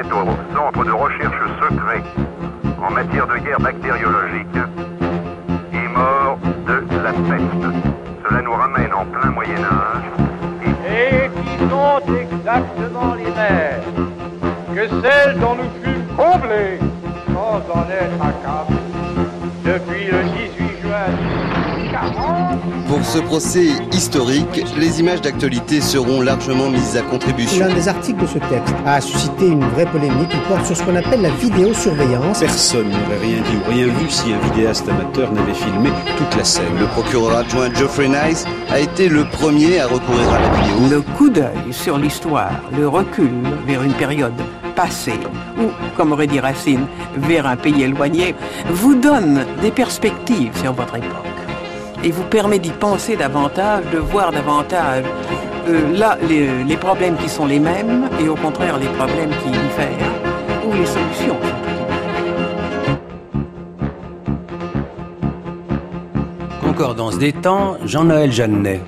au centre de recherche secret en matière de guerre bactériologique est mort de la peste. Cela nous ramène en plein Moyen-Âge. Et qui sont exactement les mêmes que celles dont nous fûmes comblés sans en être accablés depuis le 18 juin 1940. Pour ce procès historique, les images d'actualité seront largement mises à contribution. L'un des articles de ce texte a suscité une vraie polémique qui porte sur ce qu'on appelle la vidéosurveillance. Personne n'aurait rien dit ou rien vu si un vidéaste amateur n'avait filmé toute la scène. Le procureur adjoint Geoffrey Nice a été le premier à recourir à la vidéo. Le coup d'œil sur l'histoire, le recul vers une période passée, ou, comme aurait dit Racine, vers un pays éloigné, vous donne des perspectives sur votre époque. Et vous permet d'y penser davantage, de voir davantage là les problèmes qui sont les mêmes et au contraire les problèmes qui diffèrent ou les solutions. Concordance des temps, Jean-Noël Jeannet.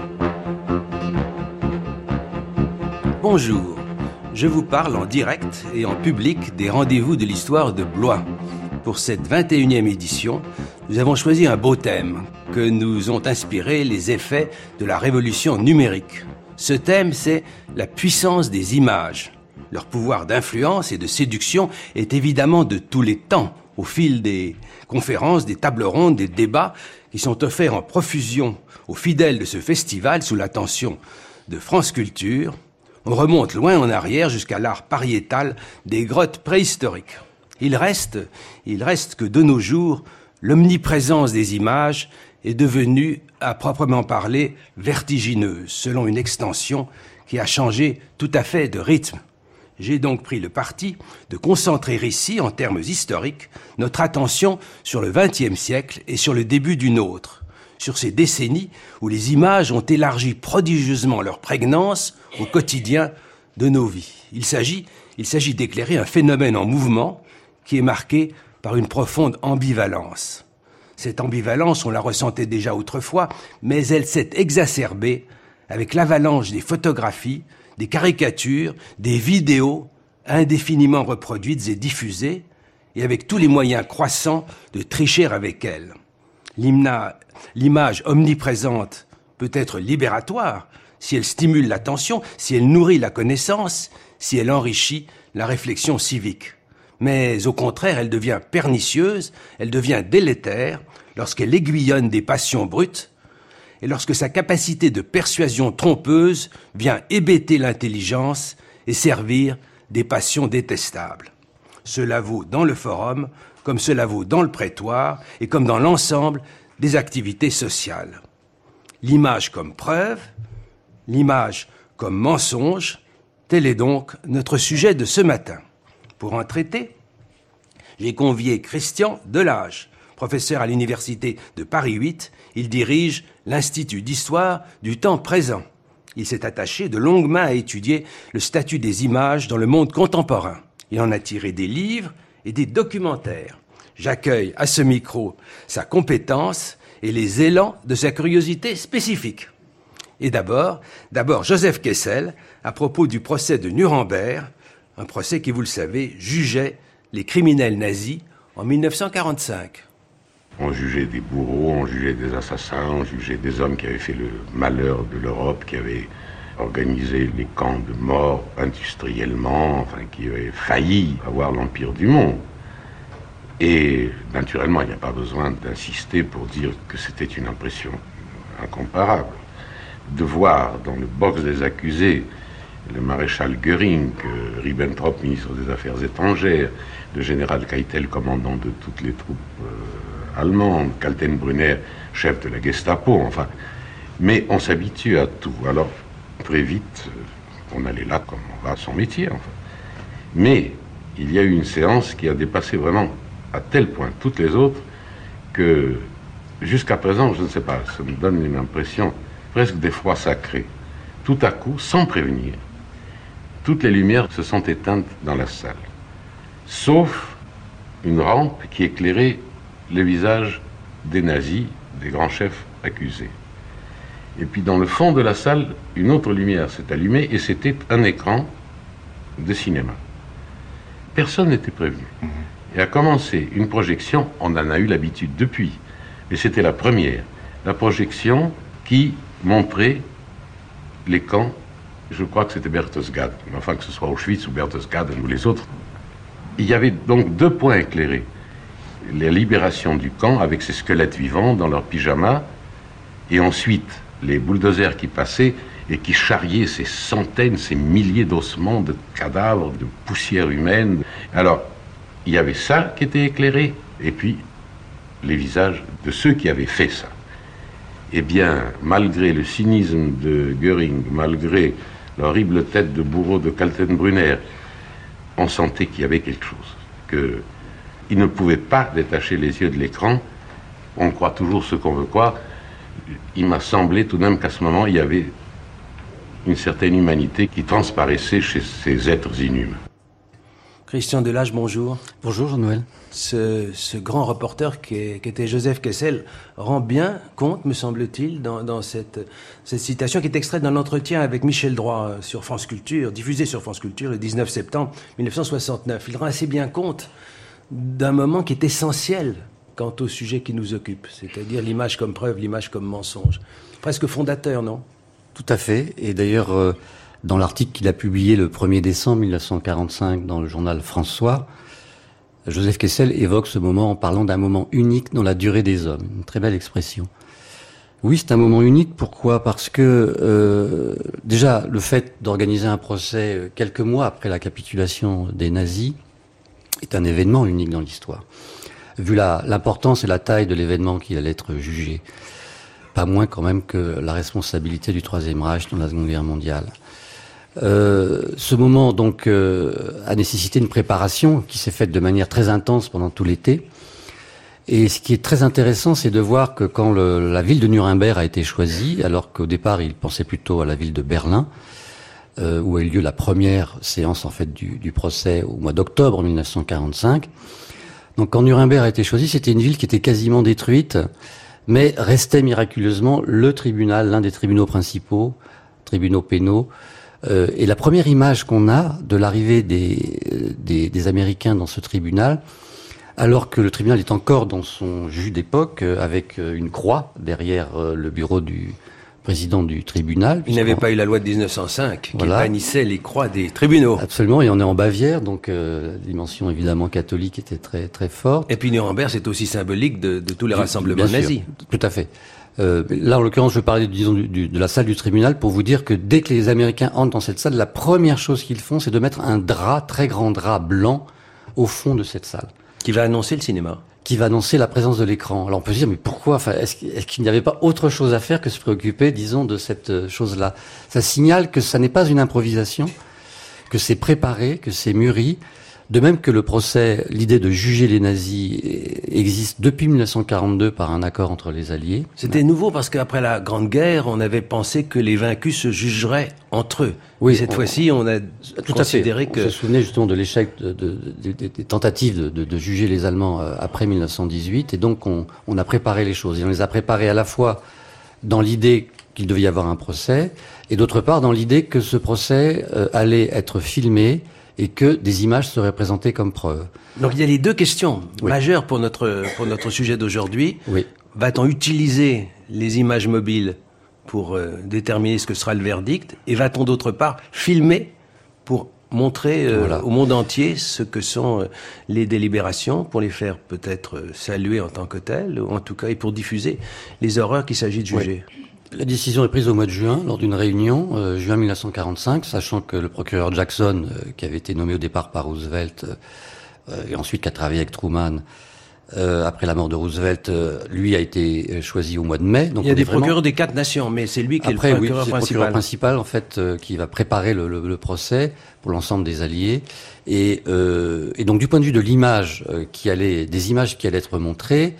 Bonjour, je vous parle en direct et en public des rendez-vous de l'histoire de Blois. Pour cette 21e édition, nous avons choisi un beau thème que nous ont inspiré les effets de la révolution numérique. Ce thème, c'est la puissance des images. Leur pouvoir d'influence et de séduction est évidemment de tous les temps, au fil des conférences, des tables rondes, des débats qui sont offerts en profusion aux fidèles de ce festival sous l'attention de France Culture. On remonte loin en arrière jusqu'à l'art pariétal des grottes préhistoriques. Il reste que de nos jours, l'omniprésence des images est devenue, à proprement parler, vertigineuse, selon une extension qui a changé tout à fait de rythme. J'ai donc pris le parti de concentrer ici, en termes historiques, notre attention sur le XXe siècle et sur le début du nôtre, sur ces décennies où les images ont élargi prodigieusement leur prégnance au quotidien de nos vies. Il s'agit d'éclairer un phénomène en mouvement qui est marqué par une profonde ambivalence. Cette ambivalence, on la ressentait déjà autrefois, mais elle s'est exacerbée avec l'avalanche des photographies, des caricatures, des vidéos indéfiniment reproduites et diffusées, et avec tous les moyens croissants de tricher avec elles. L'image omniprésente peut être libératoire si elle stimule l'attention, si elle nourrit la connaissance, si elle enrichit la réflexion civique. Mais au contraire, elle devient pernicieuse, elle devient délétère lorsqu'elle aiguillonne des passions brutes et lorsque sa capacité de persuasion trompeuse vient hébéter l'intelligence et servir des passions détestables. Cela vaut dans le forum, comme cela vaut dans le prétoire et comme dans l'ensemble des activités sociales. L'image comme preuve, l'image comme mensonge, tel est donc notre sujet de ce matin. Pour en traiter, j'ai convié Christian Delage, professeur à l'université de Paris 8. Il dirige l'Institut d'histoire du temps présent. Il s'est attaché de longue main à étudier le statut des images dans le monde contemporain. Il en a tiré des livres et des documentaires. J'accueille à ce micro sa compétence et les élans de sa curiosité spécifique. Et d'abord Joseph Kessel, à propos du procès de Nuremberg, un procès qui, vous le savez, jugeait les criminels nazis en 1945. On jugeait des bourreaux, on jugeait des assassins, on jugeait des hommes qui avaient fait le malheur de l'Europe, qui avaient organisé les camps de mort industriellement, enfin qui avaient failli avoir l'empire du monde. Et naturellement, il n'y a pas besoin d'insister pour dire que c'était une impression incomparable. De voir dans le box des accusés le maréchal Göring, Ribbentrop, ministre des Affaires étrangères, le général Keitel, commandant de toutes les troupes allemandes, Kaltenbrunner, chef de la Gestapo, enfin. Mais on s'habitue à tout. Alors, très vite, on allait là comme on va à son métier, enfin. Mais il y a eu une séance qui a dépassé vraiment à tel point toutes les autres que, jusqu'à présent, je ne sais pas, ça me donne une impression presque d'effroi sacré. Tout à coup, sans prévenir, toutes les lumières se sont éteintes dans la salle, sauf une rampe qui éclairait les visages des nazis, des grands chefs accusés. Et puis dans le fond de la salle, une autre lumière s'est allumée et c'était un écran de cinéma. Personne n'était prévenu. Et a commencé une projection, on en a eu l'habitude depuis, mais c'était la première. La projection qui montrait les camps, je crois que c'était Berchtesgaden, enfin que ce soit Auschwitz ou Berchtesgaden ou les autres. Il y avait donc 2 points éclairés. La libération du camp avec ses squelettes vivants dans leurs pyjamas, et ensuite les bulldozers qui passaient et qui charriaient ces centaines, ces milliers d'ossements, de cadavres, de poussière humaine. Alors, il y avait ça qui était éclairé, et puis les visages de ceux qui avaient fait ça. Eh bien, malgré le cynisme de Göring, malgré l'horrible tête de bourreau de Kaltenbrunner, on sentait qu'il y avait quelque chose, qu'il ne pouvait pas détacher les yeux de l'écran. On croit toujours ce qu'on veut croire. Il m'a semblé tout de même qu'à ce moment, il y avait une certaine humanité qui transparaissait chez ces êtres inhumains. Christian Delage, bonjour. Bonjour Jean-Noël. Ce grand reporter qui était Joseph Kessel rend bien compte, me semble-t-il, dans cette citation qui est extraite d'un entretien avec Michel Droit sur France Culture, diffusé sur France Culture le 19 septembre 1969. Il rend assez bien compte d'un moment qui est essentiel quant au sujet qui nous occupe, c'est-à-dire l'image comme preuve, l'image comme mensonge. Presque fondateur, non ? Tout à fait. Et d'ailleurs, dans l'article qu'il a publié le 1er décembre 1945 dans le journal François, Joseph Kessel évoque ce moment en parlant d'un moment unique dans la durée des hommes. Une très belle expression. Oui, c'est un moment unique. Pourquoi ? Parce que déjà, le fait d'organiser un procès quelques mois après la capitulation des nazis est un événement unique dans l'histoire. Vu l'importance et la taille de l'événement qui allait être jugé. Pas moins quand même que la responsabilité du Troisième Reich dans la Seconde Guerre mondiale. Ce moment donc a nécessité une préparation qui s'est faite de manière très intense pendant tout l'été. Et ce qui est très intéressant, c'est de voir que quand la ville de Nuremberg a été choisie, alors qu'au départ il pensait plutôt à la ville de Berlin, où a eu lieu la première séance en fait du procès au mois d'octobre 1945. Donc quand Nuremberg a été choisie, c'était une ville qui était quasiment détruite, mais restait miraculeusement le tribunal, l'un des tribunaux principaux, tribunaux pénaux. Et la première image qu'on a de l'arrivée des Américains dans ce tribunal, alors que le tribunal est encore dans son jus d'époque, avec une croix derrière le bureau du président du tribunal. Il n'avait pas eu la loi de 1905 qui bannissait les croix des tribunaux. Absolument, et on est en Bavière, donc la dimension évidemment catholique était très très forte. Et puis Nuremberg, c'est aussi symbolique de tous les rassemblements nazis. Tout à fait. Là, en l'occurrence, je parlais, disons, de la salle du tribunal pour vous dire que dès que les Américains entrent dans cette salle, la première chose qu'ils font, c'est de mettre un drap, très grand drap blanc, au fond de cette salle. Qui va annoncer le cinéma. Qui va annoncer la présence de l'écran. Alors on peut se dire, mais pourquoi ? Enfin, est-ce qu'il n'y avait pas autre chose à faire que se préoccuper, disons, de cette chose-là ? Ça signale que ça n'est pas une improvisation, que c'est préparé, que c'est mûri. De même que le procès, l'idée de juger les nazis existe depuis 1942 par un accord entre les Alliés. C'était nouveau parce qu'après la Grande Guerre, on avait pensé que les vaincus se jugeraient entre eux. Oui, et cette fois-ci, on a considéré que... On se souvenait justement de l'échec des tentatives de juger les Allemands après 1918, et donc on a préparé les choses. Et on les a préparées à la fois dans l'idée qu'il devait y avoir un procès, et d'autre part dans l'idée que ce procès allait être filmé, et que des images seraient présentées comme preuve. Donc il y a les deux questions majeures pour notre sujet d'aujourd'hui. Oui. Va-t-on utiliser les images mobiles pour déterminer ce que sera le verdict, et va-t-on d'autre part filmer pour montrer au monde entier ce que sont les délibérations, pour les faire peut-être saluer en tant que telles, ou en tout cas et pour diffuser les horreurs qu'il s'agit de juger. Oui. La décision est prise au mois de juin, lors d'une réunion, juin 1945, sachant que le procureur Jackson, qui avait été nommé au départ par Roosevelt, et ensuite qui a travaillé avec Truman, après la mort de Roosevelt, lui a été choisi au mois de mai. Donc il y a des procureurs des 4 nations, mais c'est lui qui est le procureur principal. Le procureur principal, en fait, qui va préparer le procès pour l'ensemble des Alliés. Et donc du point de vue de l'image des images qui allaient être montrées,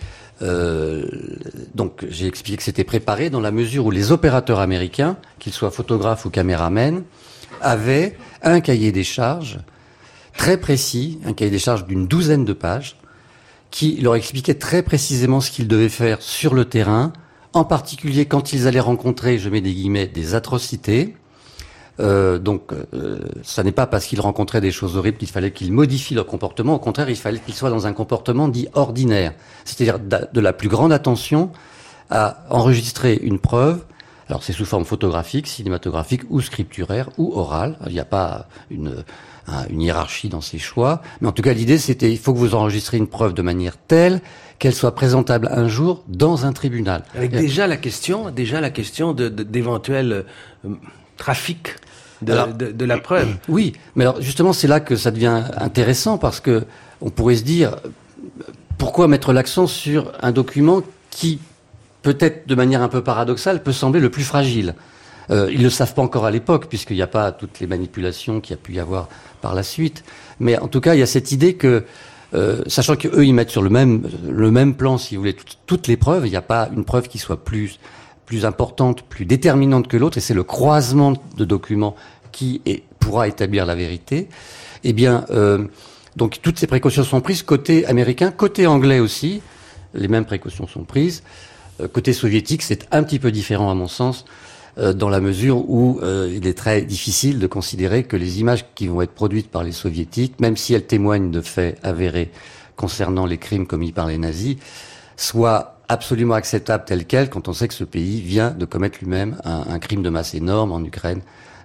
donc j'ai expliqué que c'était préparé dans la mesure où les opérateurs américains, qu'ils soient photographes ou caméramens, avaient un cahier des charges très précis, un cahier des charges d'une 12aine de pages, qui leur expliquait très précisément ce qu'ils devaient faire sur le terrain, en particulier quand ils allaient rencontrer, je mets des guillemets, des atrocités, Donc, ça n'est pas parce qu'ils rencontraient des choses horribles qu'il fallait qu'ils modifient leur comportement. Au contraire, il fallait qu'ils soient dans un comportement dit ordinaire. C'est-à-dire de la plus grande attention à enregistrer une preuve. Alors, c'est sous forme photographique, cinématographique ou scripturaire ou orale. Il n'y a pas une hiérarchie dans ces choix. Mais en tout cas, l'idée, c'était, il faut que vous enregistrez une preuve de manière telle qu'elle soit présentable un jour dans un tribunal. Avec déjà la question d'éventuels trafic de la preuve. Oui, mais alors justement, c'est là que ça devient intéressant parce que on pourrait se dire, pourquoi mettre l'accent sur un document qui, peut-être de manière un peu paradoxale, peut sembler le plus fragile. Ils ne le savent pas encore à l'époque, puisqu'il n'y a pas toutes les manipulations qu'il y a pu y avoir par la suite. Mais en tout cas, il y a cette idée que, sachant qu'eux, ils mettent sur le même plan, si vous voulez, toutes les preuves, il n'y a pas une preuve qui soit plus importante, plus déterminante que l'autre, et c'est le croisement de documents qui pourra établir la vérité. Eh bien, donc toutes ces précautions sont prises côté américain, côté anglais aussi, les mêmes précautions sont prises. Côté soviétique, c'est un petit peu différent à mon sens, dans la mesure où il est très difficile de considérer que les images qui vont être produites par les soviétiques, même si elles témoignent de faits avérés concernant les crimes commis par les nazis, soient absolument acceptables telles quelles quand on sait que ce pays vient de commettre lui-même un crime de masse énorme en Ukraine,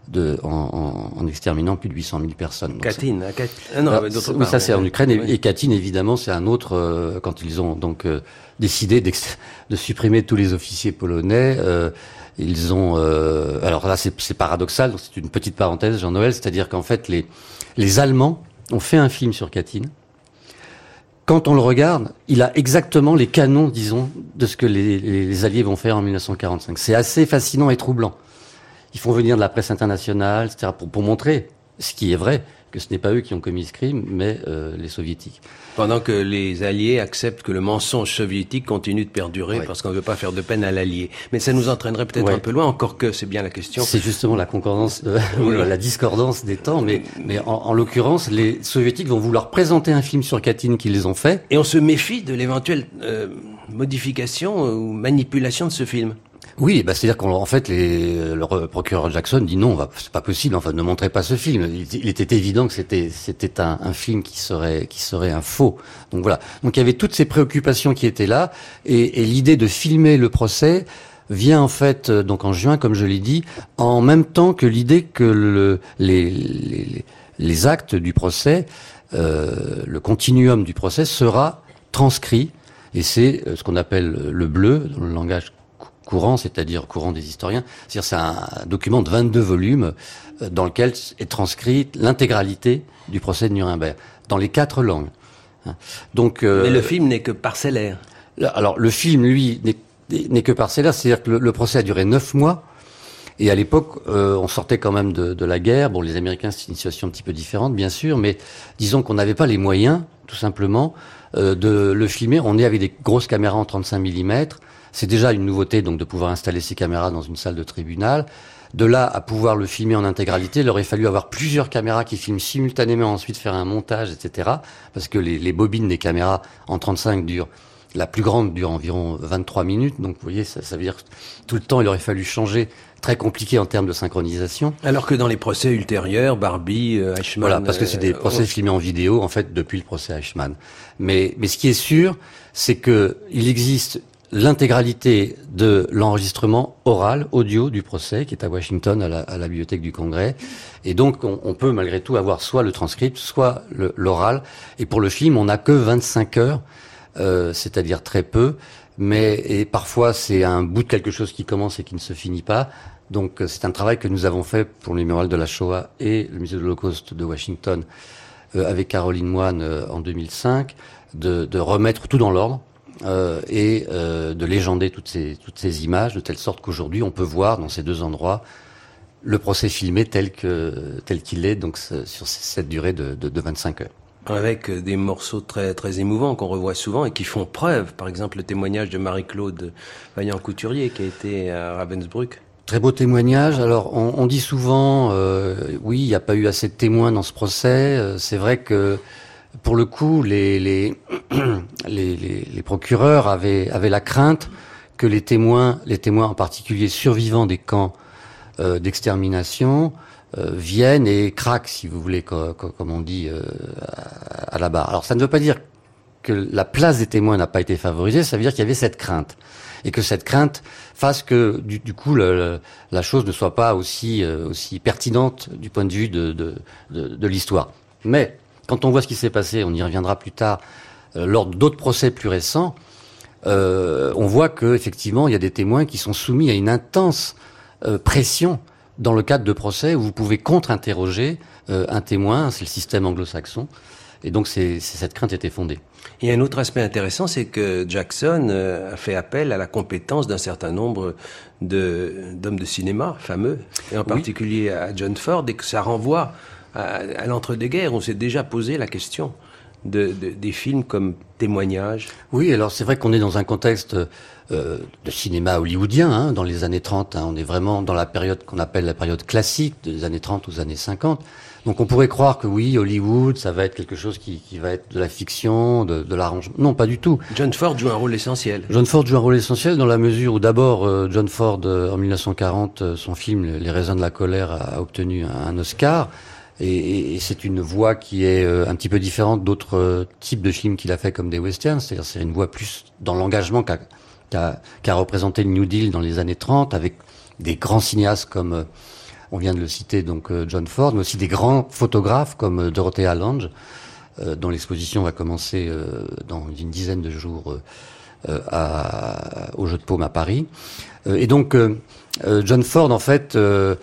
en exterminant plus de 800 000 personnes. Donc Katyn, oui, ça c'est en Ukraine, et Katyn évidemment c'est un autre, quand ils ont donc décidé de supprimer tous les officiers polonais, ils ont, alors là c'est paradoxal, donc c'est une petite parenthèse, Jean-Noël, c'est-à-dire qu'en fait les Allemands ont fait un film sur Katyn. Quand on le regarde, il a exactement les canons, disons, de ce que les Alliés vont faire en 1945. C'est assez fascinant et troublant. Ils font venir de la presse internationale, etc., pour montrer ce qui est vrai, que ce n'est pas eux qui ont commis ce crime, mais les Soviétiques. Pendant que les Alliés acceptent que le mensonge soviétique continue de perdurer, parce qu'on ne veut pas faire de peine à l'Allié. Mais ça nous entraînerait peut-être un peu loin, encore que c'est bien la question. C'est justement la concordance, la discordance des temps, mais en l'occurrence, les Soviétiques vont vouloir présenter un film sur Katyn qu'ils ont fait. Et on se méfie de l'éventuelle modification ou manipulation de ce film. Oui, c'est-à-dire qu'en fait, le procureur Jackson dit non, c'est pas possible. Enfin, ne montrez pas ce film. Il était évident que c'était un film qui serait un faux. Donc voilà. Donc il y avait toutes ces préoccupations qui étaient là, et l'idée de filmer le procès vient en fait donc en juin, comme je l'ai dit, en même temps que l'idée que les actes du procès, le continuum du procès sera transcrit, et c'est ce qu'on appelle le bleu dans le langage courant, c'est-à-dire courant des historiens. C'est-à-dire c'est un document de 22 volumes dans lequel est transcrite l'intégralité du procès de Nuremberg, dans les 4 langues. Donc, mais le film n'est que parcellaire. Alors le film, lui, n'est que parcellaire, c'est-à-dire que le procès a duré 9 mois, et à l'époque, on sortait quand même de la guerre. Bon, les Américains, c'est une situation un petit peu différente, bien sûr, mais disons qu'on n'avait pas les moyens, tout simplement, de le filmer. On est avec des grosses caméras en 35 mm. C'est déjà une nouveauté, donc, de pouvoir installer ces caméras dans une salle de tribunal. De là à pouvoir le filmer en intégralité, il aurait fallu avoir plusieurs caméras qui filment simultanément, ensuite faire un montage, etc. Parce que les bobines des caméras en 35 la plus grande dure environ 23 minutes. Donc, vous voyez, ça veut dire que tout le temps, il aurait fallu changer. Très compliqué en termes de synchronisation. Alors que dans les procès ultérieurs, Barbie, Eichmann... Voilà, parce que c'est des procès filmés en vidéo, en fait, depuis le procès Eichmann. Mais ce qui est sûr, c'est que il existe l'intégralité de l'enregistrement oral, audio du procès, qui est à Washington, à la Bibliothèque du Congrès. Et donc, on peut malgré tout avoir soit le transcript, soit l'oral. Et pour le film, on n'a que 25 heures, c'est-à-dire très peu. Et parfois, c'est un bout de quelque chose qui commence et qui ne se finit pas. Donc, c'est un travail que nous avons fait pour le mémorial de la Shoah et le musée de l'Holocauste de Washington, avec Caroline Moine en 2005, de remettre tout dans l'ordre. Et de légender toutes ces images, de telle sorte qu'aujourd'hui on peut voir dans ces 2 endroits le procès filmé tel qu'il est, donc sur cette durée de 25 heures. Avec des morceaux très très émouvants qu'on revoit souvent et qui font preuve, par exemple le témoignage de Marie-Claude Vaillant-Couturier qui a été à Ravensbrück. Très beau témoignage. Alors on dit souvent, oui, il n'y a pas eu assez de témoins dans ce procès. C'est vrai que pour le coup, les procureurs avaient la crainte que les témoins en particulier survivants des camps d'extermination, viennent et craquent, si vous voulez, comme on dit à la barre. Alors ça ne veut pas dire que la place des témoins n'a pas été favorisée, ça veut dire qu'il y avait cette crainte. Et que cette crainte fasse que, du coup, la chose ne soit pas aussi pertinente du point de vue de l'histoire. Mais, quand on voit ce qui s'est passé, on y reviendra plus tard, lors d'autres procès plus récents, on voit que effectivement il y a des témoins qui sont soumis à une intense pression dans le cadre de procès où vous pouvez contre-interroger un témoin, c'est le système anglo-saxon, et donc cette crainte était fondée. Et un autre aspect intéressant, c'est que Jackson a fait appel à la compétence d'un certain nombre d'hommes de cinéma fameux, et en particulier à John Ford, et que ça renvoie à l'entre-deux-guerres. On s'est déjà posé la question des films comme témoignages. Oui, alors c'est vrai qu'on est dans un contexte de cinéma hollywoodien, dans les années 30. On est vraiment dans la période qu'on appelle la période classique, des années 30 aux années 50. Donc on pourrait croire que oui, Hollywood, ça va être quelque chose qui va être de la fiction, de l'arrangement. Non, pas du tout. John Ford joue un rôle essentiel. John Ford joue un rôle essentiel dans la mesure où d'abord, John Ford, en 1940, son film Les raisins de la colère a obtenu un Oscar. Et c'est une voix qui est un petit peu différente d'autres types de films qu'il a fait comme des westerns. C'est-à-dire c'est une voix plus dans l'engagement qu'a représenté le New Deal dans les années 30, avec des grands cinéastes comme, on vient de le citer, donc John Ford, mais aussi des grands photographes comme Dorothea Lange, dont l'exposition va commencer dans une dizaine de jours au Jeu de Paume à Paris. Et donc John Ford, en fait,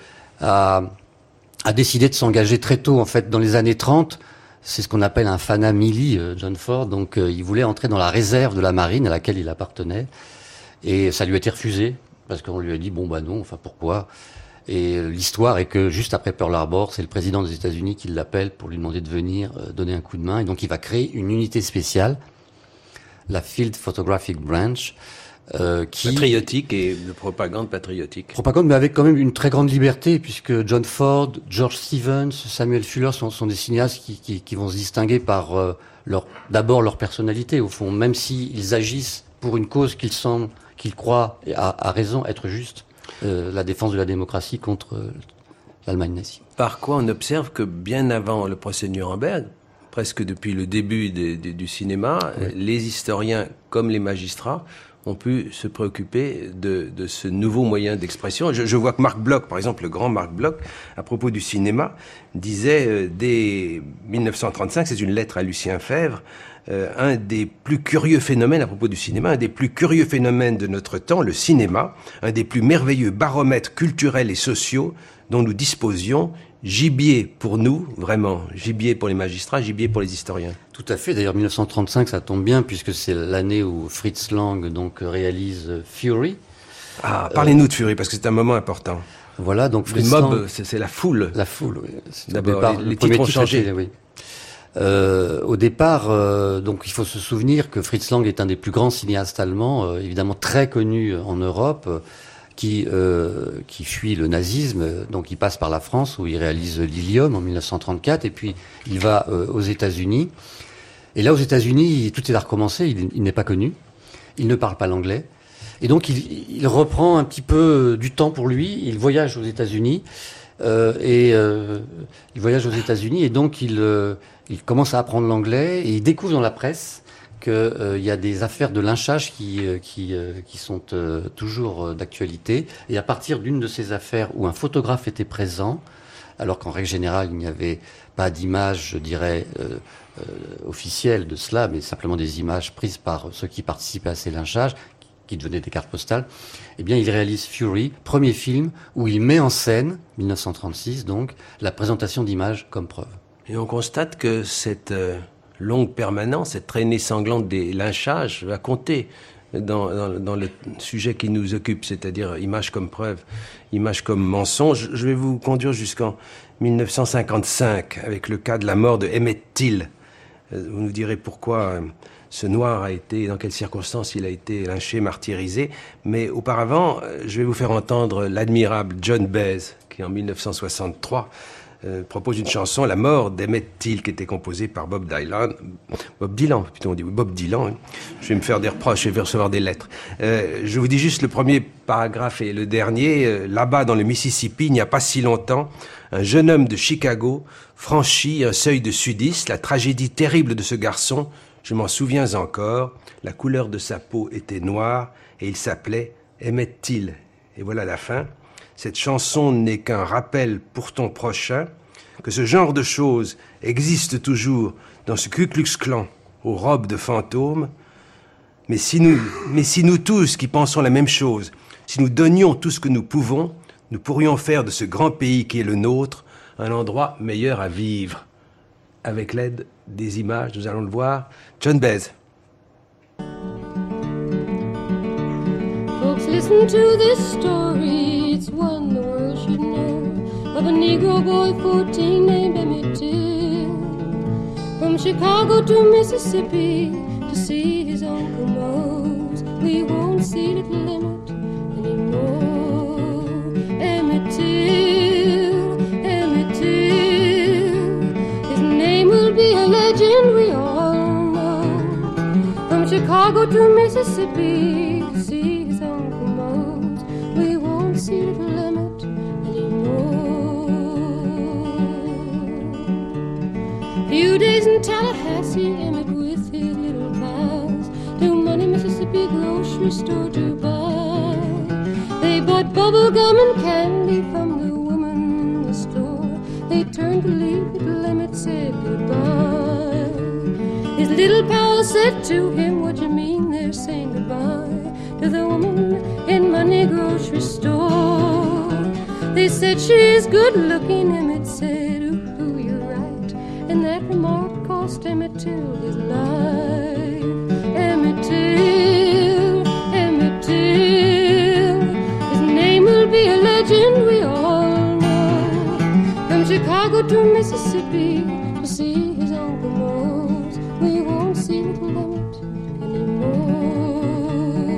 a décidé de s'engager très tôt, en fait, dans les années 30. C'est ce qu'on appelle un fana mili, John Ford. Donc, il voulait entrer dans la réserve de la marine à laquelle il appartenait. Et ça lui a été refusé, parce qu'on lui a dit, bon, bah non, enfin, pourquoi? Et l'histoire est que, juste après Pearl Harbor, c'est le président des États-Unis qui l'appelle pour lui demander de venir donner un coup de main. Et donc, il va créer une unité spéciale, la Field Photographic Branch, patriotique et de propagande patriotique. Propagande, mais avec quand même une très grande liberté, puisque John Ford, George Stevens, Samuel Fuller sont des cinéastes qui vont se distinguer par d'abord leur personnalité, au fond, même s'ils agissent pour une cause qu'ils croient, à raison, être juste, la défense de la démocratie contre l'Allemagne nazie. Par quoi on observe que bien avant le procès de Nuremberg, presque depuis le début du cinéma, les historiens comme les magistrats ont pu se préoccuper de ce nouveau moyen d'expression. Je vois que Marc Bloch, par exemple, le grand Marc Bloch, à propos du cinéma, disait dès 1935, c'est une lettre à Lucien Febvre, un des plus curieux phénomènes à propos du cinéma, un des plus curieux phénomènes de notre temps, le cinéma, un des plus merveilleux baromètres culturels et sociaux dont nous disposions, gibier pour nous, vraiment, gibier pour les magistrats, gibier pour les historiens. Tout à fait. D'ailleurs, 1935, ça tombe bien puisque c'est l'année où Fritz Lang donc réalise Fury. Ah, parlez-nous de Fury parce que c'est un moment important. Voilà, donc Fritz Lang, mob, c'est la foule. La foule, oui. D'abord, les titres ont changé. Oui. Au départ, donc il faut se souvenir que Fritz Lang est un des plus grands cinéastes allemands, évidemment très connu en Europe. Qui fuit le nazisme, donc il passe par la France où il réalise Lilium en 1934 et puis il va aux États-Unis. Et là aux États-Unis, tout est à recommencer, il n'est pas connu, il ne parle pas l'anglais. Et donc il reprend un petit peu du temps pour lui, il voyage aux États-Unis et donc il commence à apprendre l'anglais et il découvre dans la presse qu'il y a des affaires de lynchage qui sont toujours d'actualité. Et à partir d'une de ces affaires où un photographe était présent, alors qu'en règle générale, il n'y avait pas d'image, je dirais, officielle de cela, mais simplement des images prises par ceux qui participaient à ces lynchages, qui devenaient des cartes postales, eh bien, il réalise Fury, premier film où il met en scène, 1936 donc, la présentation d'images comme preuve. Et on constate que cette longue permanence, cette traînée sanglante des lynchages va compter dans le sujet qui nous occupe, c'est-à-dire image comme preuve, image comme mensonge. Je vais vous conduire jusqu'en 1955 avec le cas de la mort de Emmett Till. Vous nous direz pourquoi ce noir a été, dans quelles circonstances il a été lynché, martyrisé. Mais auparavant, je vais vous faire entendre l'admirable John Baez, qui en 1963 propose une chanson, La mort d'Emmett Till, qui était composée par Bob Dylan, plutôt on dit Bob Dylan. Hein. Je vais me faire des reproches, je vais recevoir des lettres. Je vous dis juste le premier paragraphe et le dernier. Là-bas, dans le Mississippi, il n'y a pas si longtemps, un jeune homme de Chicago franchit un seuil de sudistes. La tragédie terrible de ce garçon, je m'en souviens encore. La couleur de sa peau était noire et il s'appelait Emmett Till. Et voilà la fin. Cette chanson n'est qu'un rappel pour ton prochain que ce genre de choses existe toujours dans ce Ku Klux Klan aux robes de fantômes. Mais si nous tous qui pensons la même chose, si nous donnions tout ce que nous pouvons, nous pourrions faire de ce grand pays qui est le nôtre un endroit meilleur à vivre. Avec l'aide des images, nous allons le voir. John Baez. Folks, listen to this story. It's one the world should know. Of a Negro boy 14 named Emmett Till. From Chicago to Mississippi to see his Uncle Mose. We won't see little Emmett anymore. Emmett Till, Emmett Till. His name will be a legend we all know. From Chicago to Mississippi to see his Uncle Mose. We won't see little Emmett anymore. Few days in Tallahassee, Emmett with his little pals to Money, Mississippi grocery store to buy. They bought bubble gum and candy from the woman in the store. They turned to leave, little Emmett said goodbye. His little pal said to him, what you mean they're saying goodbye to the woman in Money grocery store? They said she's good looking, Emmett said, ooh, you're right. And that remark cost Emmett Till his life. Emmett Till, Emmett Till. His name will be a legend we all know. From Chicago to Mississippi to see his Uncle Mose. We won't see little Emmett anymore.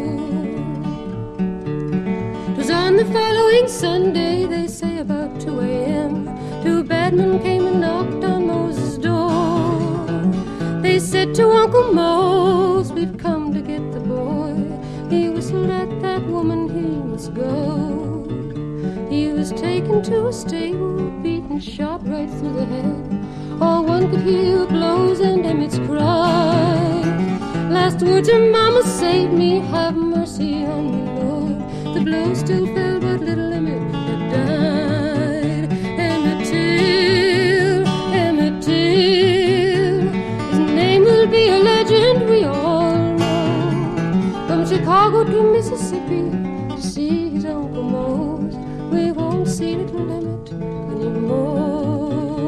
It was on the following Sunday, they say about 2 a.m. Two bad men came and knocked on Moses' door. They said to Uncle Mose, we've come to get the boy. He whistled at that woman, he must go. He was taken to a stable, beaten, shot right through the head. All one could hear blows and Emmett's cry. Last words of Mama, save me, have mercy on me, Lord. The blows still fell, but little Emmett had died. Emmett Till, Emmett Till. His name will be a legend we all know. From Chicago to Mississippi to see his Uncle Mose. We won't see little Emmett anymore.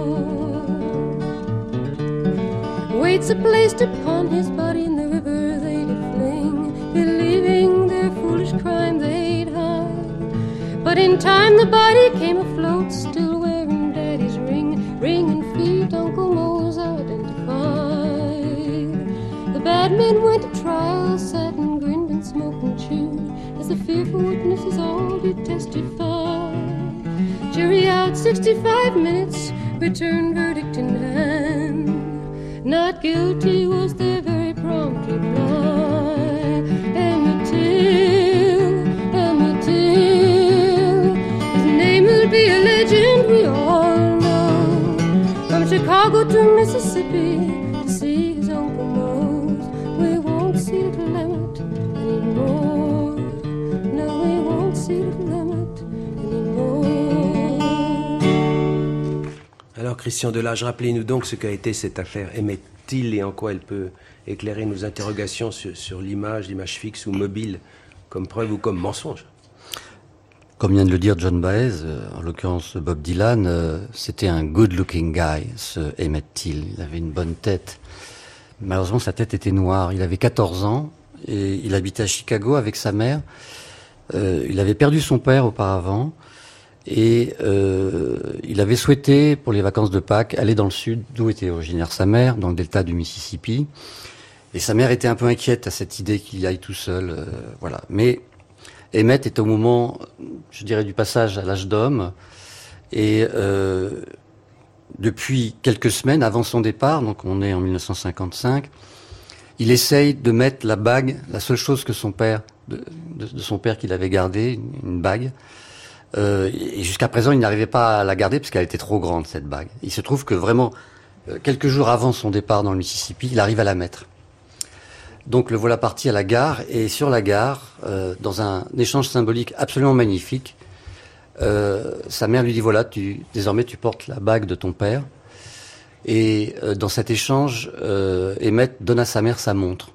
Weights are placed upon his body in the river they did fling, believing their foolish crime they'd hide. But in time the body came afloat, still wearing Daddy's ring and feet Uncle Mose identified. The bad men went to trial, sat and grinned and smoked and chewed, as the fearful witnesses all did testify. Jury out 65 minutes, returned verdict in hand. Not guilty was their very prompt reply. Emmett Till, Emmett Till. His name will be a legend we all know. From Chicago to Mississippi to see his Uncle Mose. We won't see little Emmett anymore. No, we won't see little Emmett anymore. Alors Christian Delage, rappelez-nous donc ce qu'a été cette affaire Emmett Till et en quoi elle peut éclairer nos interrogations sur l'image fixe ou mobile, comme preuve ou comme mensonge. Comme vient de le dire John Baez, en l'occurrence Bob Dylan, c'était un good-looking guy, ce Emmett Till. Il avait une bonne tête. Malheureusement, sa tête était noire. Il avait 14 ans et il habitait à Chicago avec sa mère. Il avait perdu son père auparavant. Et il avait souhaité, pour les vacances de Pâques, aller dans le sud, d'où était originaire sa mère, dans le delta du Mississippi. Et sa mère était un peu inquiète à cette idée qu'il y aille tout seul. Voilà. Mais Emmett était au moment, je dirais, du passage à l'âge d'homme. Et depuis quelques semaines avant son départ, donc on est en 1955, il essaye de mettre la bague, la seule chose que son père, de son père qu'il avait gardée, une bague. Et jusqu'à présent, il n'arrivait pas à la garder parce qu'elle était trop grande, cette bague. Il se trouve que vraiment, quelques jours avant son départ dans le Mississippi, il arrive à la mettre. Donc le voilà parti à la gare, et sur la gare, dans un échange symbolique absolument magnifique, sa mère lui dit, voilà, désormais tu portes la bague de ton père. Et dans cet échange, Emmett donne à sa mère sa montre.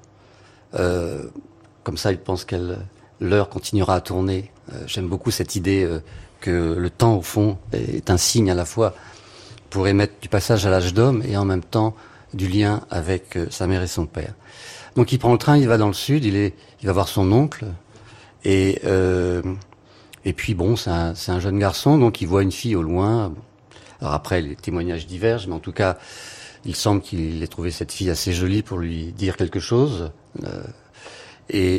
Comme ça, il pense que l'heure continuera à tourner. J'aime beaucoup cette idée que le temps, au fond, est un signe à la fois pour Emmett du passage à l'âge d'homme et en même temps du lien avec sa mère et son père. Donc il prend le train, il va dans le sud, il va voir son oncle, et puis bon, c'est un jeune garçon, donc il voit une fille au loin. Alors après, les témoignages divergent, mais en tout cas, il semble qu'il ait trouvé cette fille assez jolie pour lui dire quelque chose. Et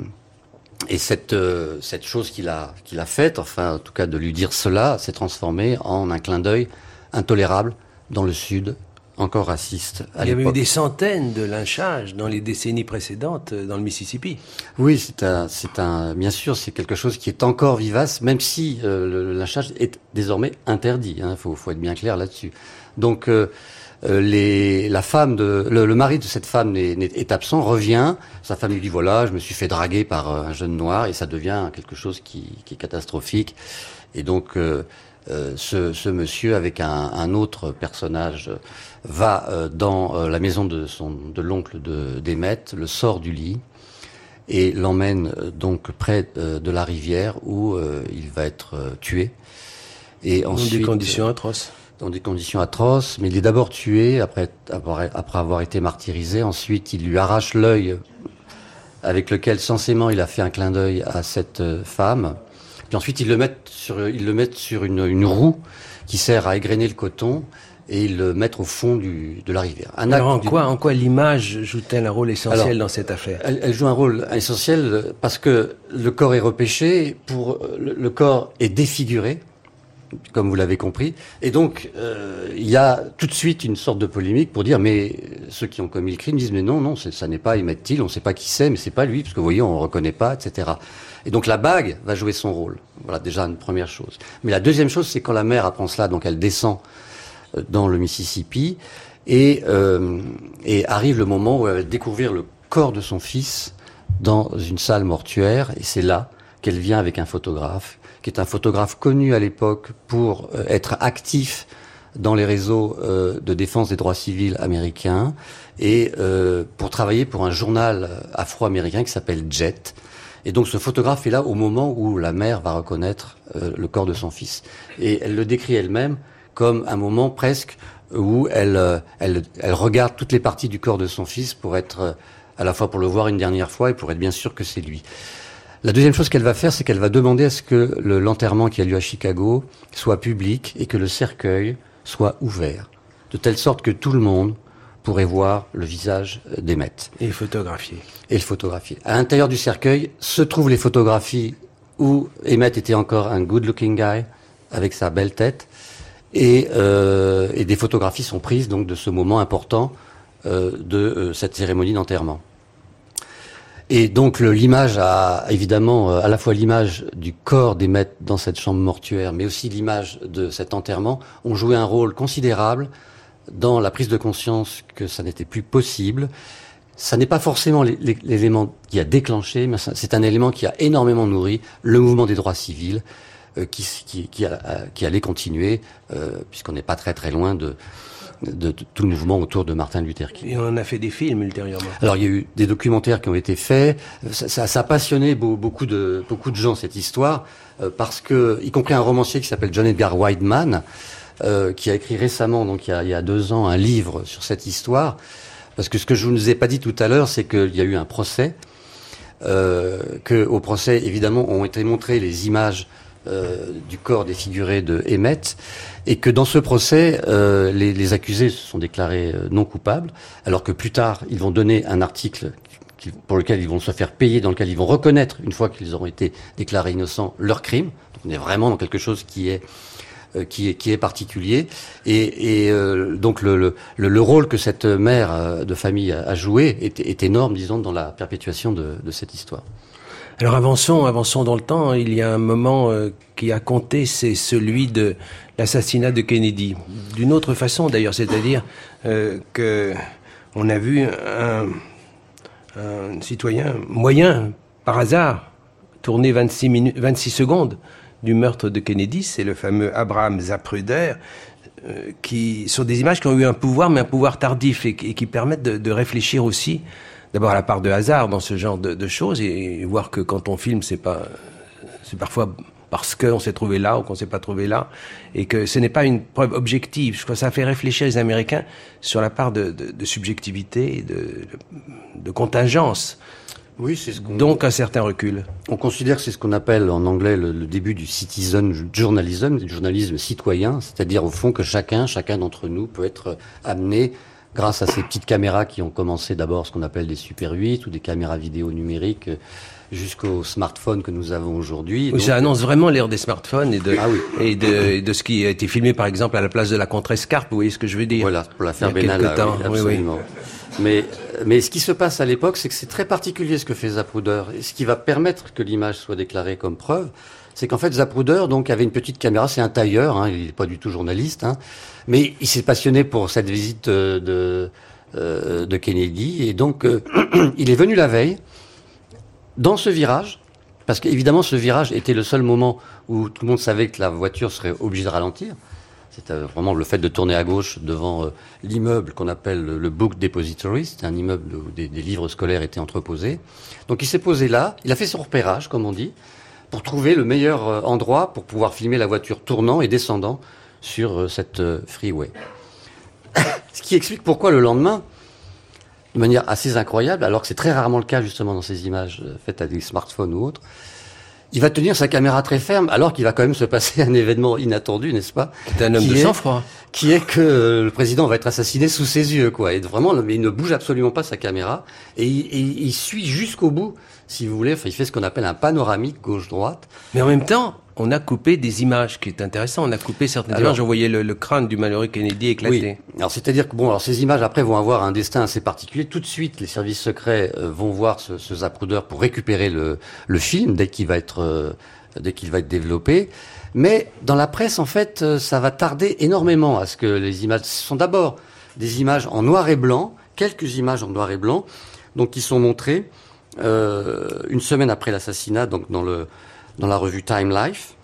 cette chose qu'il a faite, enfin, en tout cas de lui dire cela, s'est transformée en un clin d'œil intolérable dans le Sud, encore raciste à l'époque. Il y avait eu des centaines de lynchages dans les décennies précédentes dans le Mississippi. Oui, bien sûr, c'est quelque chose qui est encore vivace, même si le lynchage est désormais interdit. Faut être bien clair là-dessus. Donc, le mari de cette femme est absent, revient. Sa femme lui dit, voilà, je me suis fait draguer par un jeune noir, et ça devient quelque chose qui est catastrophique. Et donc, ce monsieur, avec un autre personnage, va dans la maison de l'oncle d'Emmett, le sort du lit, et l'emmène donc près de la rivière où il va être tué. Et ensuite, dans des conditions atroces. Dans des conditions atroces, mais il est d'abord tué après avoir été martyrisé. Ensuite, il lui arrache l'œil avec lequel, censément, il a fait un clin d'œil à cette femme. Puis ensuite, ils le mettent sur une roue qui sert à égrener le coton, et ils le mettent au fond de la rivière. Alors en quoi l'image joue-t-elle un rôle essentiel dans cette affaire ? Elle joue un rôle essentiel parce que le corps est repêché, le corps est défiguré, comme vous l'avez compris, et donc il y a tout de suite une sorte de polémique pour dire, mais ceux qui ont commis le crime disent, mais non, ça n'est pas Emmett Till, on ne sait pas qui c'est, mais c'est pas lui, parce que vous voyez, on ne reconnaît pas, etc. Et donc la bague va jouer son rôle. Voilà déjà une première chose. Mais la deuxième chose, c'est quand la mère apprend cela, donc elle descend dans le Mississippi, et arrive le moment où elle va découvrir le corps de son fils dans une salle mortuaire, et c'est là qu'elle vient avec un photographe, qui est un photographe connu à l'époque pour être actif dans les réseaux de défense des droits civils américains, et pour travailler pour un journal afro-américain qui s'appelle Jet. Et donc ce photographe est là au moment où la mère va reconnaître le corps de son fils. Et elle le décrit elle-même comme un moment presque où elle regarde toutes les parties du corps de son fils pour être, à la fois pour le voir une dernière fois et pour être bien sûr que c'est lui. La deuxième chose qu'elle va faire, c'est qu'elle va demander à ce que l'enterrement qui a lieu à Chicago soit public et que le cercueil soit ouvert, de telle sorte que tout le monde pourrait voir le visage d'Emmett. Et le photographier. À l'intérieur du cercueil se trouvent les photographies où Emmett était encore un good-looking guy, avec sa belle tête, et des photographies sont prises donc de ce moment important de cette cérémonie d'enterrement. Et donc l'image a évidemment à la fois l'image du corps d'Emmett dans cette chambre mortuaire, mais aussi l'image de cet enterrement ont joué un rôle considérable dans la prise de conscience que ça n'était plus possible. Ça n'est pas forcément l'élément qui a déclenché, mais c'est un élément qui a énormément nourri le mouvement des droits civils qui allait continuer, puisqu'on n'est pas très très loin de tout le mouvement autour de Martin Luther King. Et on en a fait des films ultérieurement. Alors il y a eu des documentaires qui ont été faits. Ça a passionné beaucoup de gens cette histoire, parce que, y compris un romancier qui s'appelle John Edgar Wideman, qui a écrit récemment, donc il y a 2 ans, un livre sur cette histoire. Parce que ce que je ne vous ai pas dit tout à l'heure, c'est qu'il y a eu un procès, qu'au procès, évidemment, ont été montrées les images du corps défiguré de Emmett, et que dans ce procès, les accusés se sont déclarés non coupables, alors que plus tard, ils vont donner un article pour lequel ils vont se faire payer, dans lequel ils vont reconnaître, une fois qu'ils auront été déclarés innocents, leur crime. Donc on est vraiment dans quelque chose qui est qui est particulier. Et donc le rôle que cette mère de famille a joué est énorme, disons, dans la perpétuation de cette histoire. Alors avançons dans le temps. Il y a un moment qui a compté, c'est celui de l'assassinat de Kennedy. D'une autre façon d'ailleurs, c'est-à-dire que on a vu un citoyen moyen, par hasard, tourner 26 secondes du meurtre de Kennedy. C'est le fameux Abraham Zapruder, qui sont des images qui ont eu un pouvoir, mais un pouvoir tardif, et qui permettent de réfléchir aussi, d'abord à la part de hasard dans ce genre de choses, et voir que quand on filme, c'est parfois parce qu'on s'est trouvé là ou qu'on s'est pas trouvé là, et que ce n'est pas une preuve objective. Je crois que ça fait réfléchir les Américains sur la part de subjectivité et de contingence. Oui, c'est ce qu'on... Donc un certain recul. On considère que c'est ce qu'on appelle en anglais le début du citizen journalism, du journalisme citoyen, c'est-à-dire au fond que chacun d'entre nous peut être amené, grâce à ces petites caméras qui ont commencé d'abord ce qu'on appelle des Super 8 ou des caméras vidéo numériques, jusqu'aux smartphones que nous avons aujourd'hui. Oui, donc, ça annonce vraiment l'ère des smartphones et de ce qui a été filmé par exemple à la place de la Contrescarpe, vous voyez ce que je veux dire? Voilà, pour l'affaire Benalla, oui, absolument. Oui. Mais ce qui se passe à l'époque, c'est que c'est très particulier ce que fait Zapruder. Et ce qui va permettre que l'image soit déclarée comme preuve, c'est qu'en fait Zapruder donc avait une petite caméra, c'est un tailleur, hein, il n'est pas du tout journaliste, hein, mais il s'est passionné pour cette visite de Kennedy, et donc il est venu la veille dans ce virage, parce qu'évidemment ce virage était le seul moment où tout le monde savait que la voiture serait obligée de ralentir. C'était vraiment le fait de tourner à gauche devant l'immeuble qu'on appelle le Book Depository. C'était un immeuble où des livres scolaires étaient entreposés. Donc il s'est posé là, il a fait son repérage, comme on dit, pour trouver le meilleur endroit pour pouvoir filmer la voiture tournant et descendant sur cette freeway. Ce qui explique pourquoi le lendemain, de manière assez incroyable, alors que c'est très rarement le cas justement dans ces images faites avec des smartphones ou autres, il va tenir sa caméra très ferme alors qu'il va quand même se passer un événement inattendu, n'est-ce pas? C'est un homme de sang-froid. Qui est que le président va être assassiné sous ses yeux, quoi. Et vraiment, mais il ne bouge absolument pas sa caméra et il suit jusqu'au bout, si vous voulez. Enfin, il fait ce qu'on appelle un panoramique gauche-droite. Mais en même temps, on a coupé des images, qui est intéressant. On a coupé certaines images. On voyait le crâne du malheureux Kennedy éclater. Oui. Alors, c'est-à-dire que alors ces images après vont avoir un destin assez particulier. Tout de suite, les services secrets vont voir ce Zapruder pour récupérer le film dès qu'il va être développé. Mais dans la presse, en fait, ça va tarder énormément à ce que les images... Ce sont d'abord des images en noir et blanc, quelques images en noir et blanc, donc qui sont montrées une semaine après l'assassinat, donc dans la revue Time Life.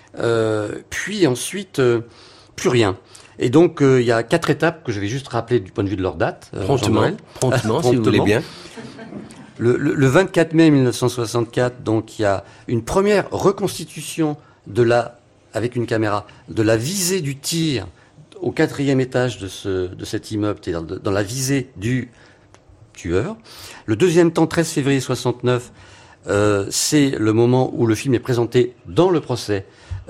Puis ensuite, plus rien. Et donc, il y a 4 étapes que je vais juste rappeler du point de vue de leur date. Promptement, si vous voulez bien. Le 24 mai 1964, donc, il y a une première reconstitution avec une caméra, de la visée du tir au 4e étage de cet immeuble, c'est-à-dire dans la visée du tueur. Le deuxième temps, 13 février 69, c'est le moment où le film est présenté dans le procès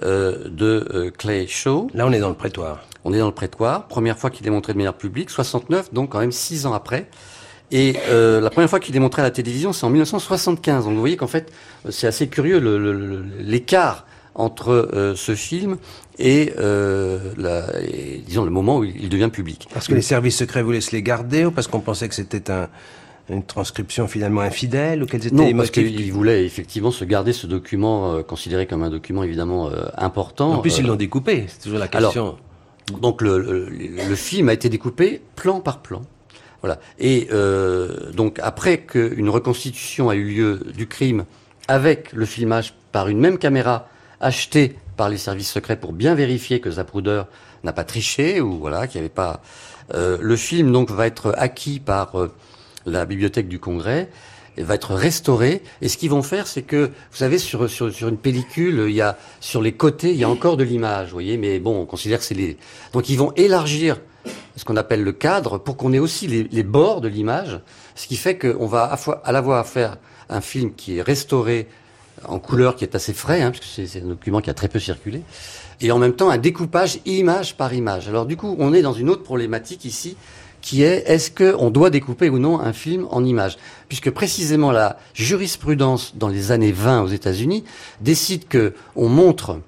de Clay Shaw. Là, on est dans le prétoire. On est dans le prétoire. Première fois qu'il est montré de manière publique, 69, donc quand même 6 ans après. Et la première fois qu'il est montré à la télévision, c'est en 1975. Donc vous voyez qu'en fait, c'est assez curieux l'écart entre ce film et disons le moment où il devient public. Parce que les services secrets voulaient se les garder, ou parce qu'on pensait que c'était une transcription finalement infidèle, ou quels étaient les motifs? Non, parce qu'ils voulaient effectivement se garder ce document considéré comme un document évidemment important. En plus, ils l'ont découpé, c'est toujours la question. Alors, donc le film a été découpé plan par plan. Voilà. Et donc après qu'une reconstitution a eu lieu du crime avec le filmage par une même caméra achetée par les services secrets pour bien vérifier que Zapruder n'a pas triché ou voilà, qu'il n'y avait pas. Le film donc va être acquis par la bibliothèque du Congrès et va être restauré. Et ce qu'ils vont faire, c'est que vous savez sur une pellicule, il y a sur les côtés, il y a encore de l'image, vous voyez. Mais bon, on considère que c'est donc ils vont élargir ce qu'on appelle le cadre pour qu'on ait aussi les bords de l'image, ce qui fait qu'on va à la fois faire un film qui est restauré en couleur, qui est assez frais, hein, parce que c'est un document qui a très peu circulé, et en même temps un découpage image par image. Alors du coup, on est dans une autre problématique ici, qui est qu'on doit découper ou non un film en images, puisque précisément la jurisprudence dans les années 20 aux États-Unis décide que on montre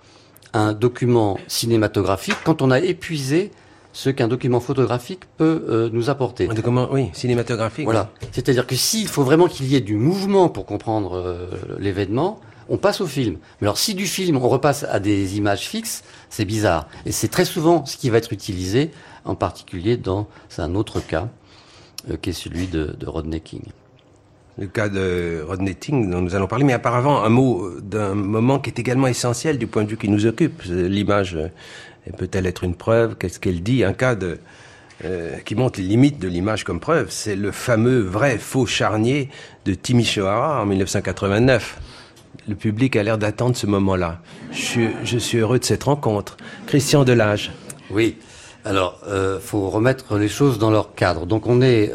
un document cinématographique quand on a épuisé ce qu'un document photographique peut nous apporter. Un document, oui, cinématographique. Voilà. C'est-à-dire que s'il faut vraiment qu'il y ait du mouvement pour comprendre l'événement, on passe au film. Mais alors si du film on repasse à des images fixes, c'est bizarre. Et c'est très souvent ce qui va être utilisé, en particulier dans un autre cas, qui est celui de Rodney King. Le cas de Rodney King dont nous allons parler, mais auparavant un mot d'un moment qui est également essentiel du point de vue qui nous occupe. L'image peut-elle être une preuve? Qu'est-ce qu'elle dit? Un cas qui montre les limites de l'image comme preuve, c'est le fameux vrai-faux charnier de Timisoara en 1989. Le public a l'air d'attendre ce moment-là. Je suis heureux de cette rencontre. Christian Delage. Oui. Alors, faut remettre les choses dans leur cadre. Donc, on est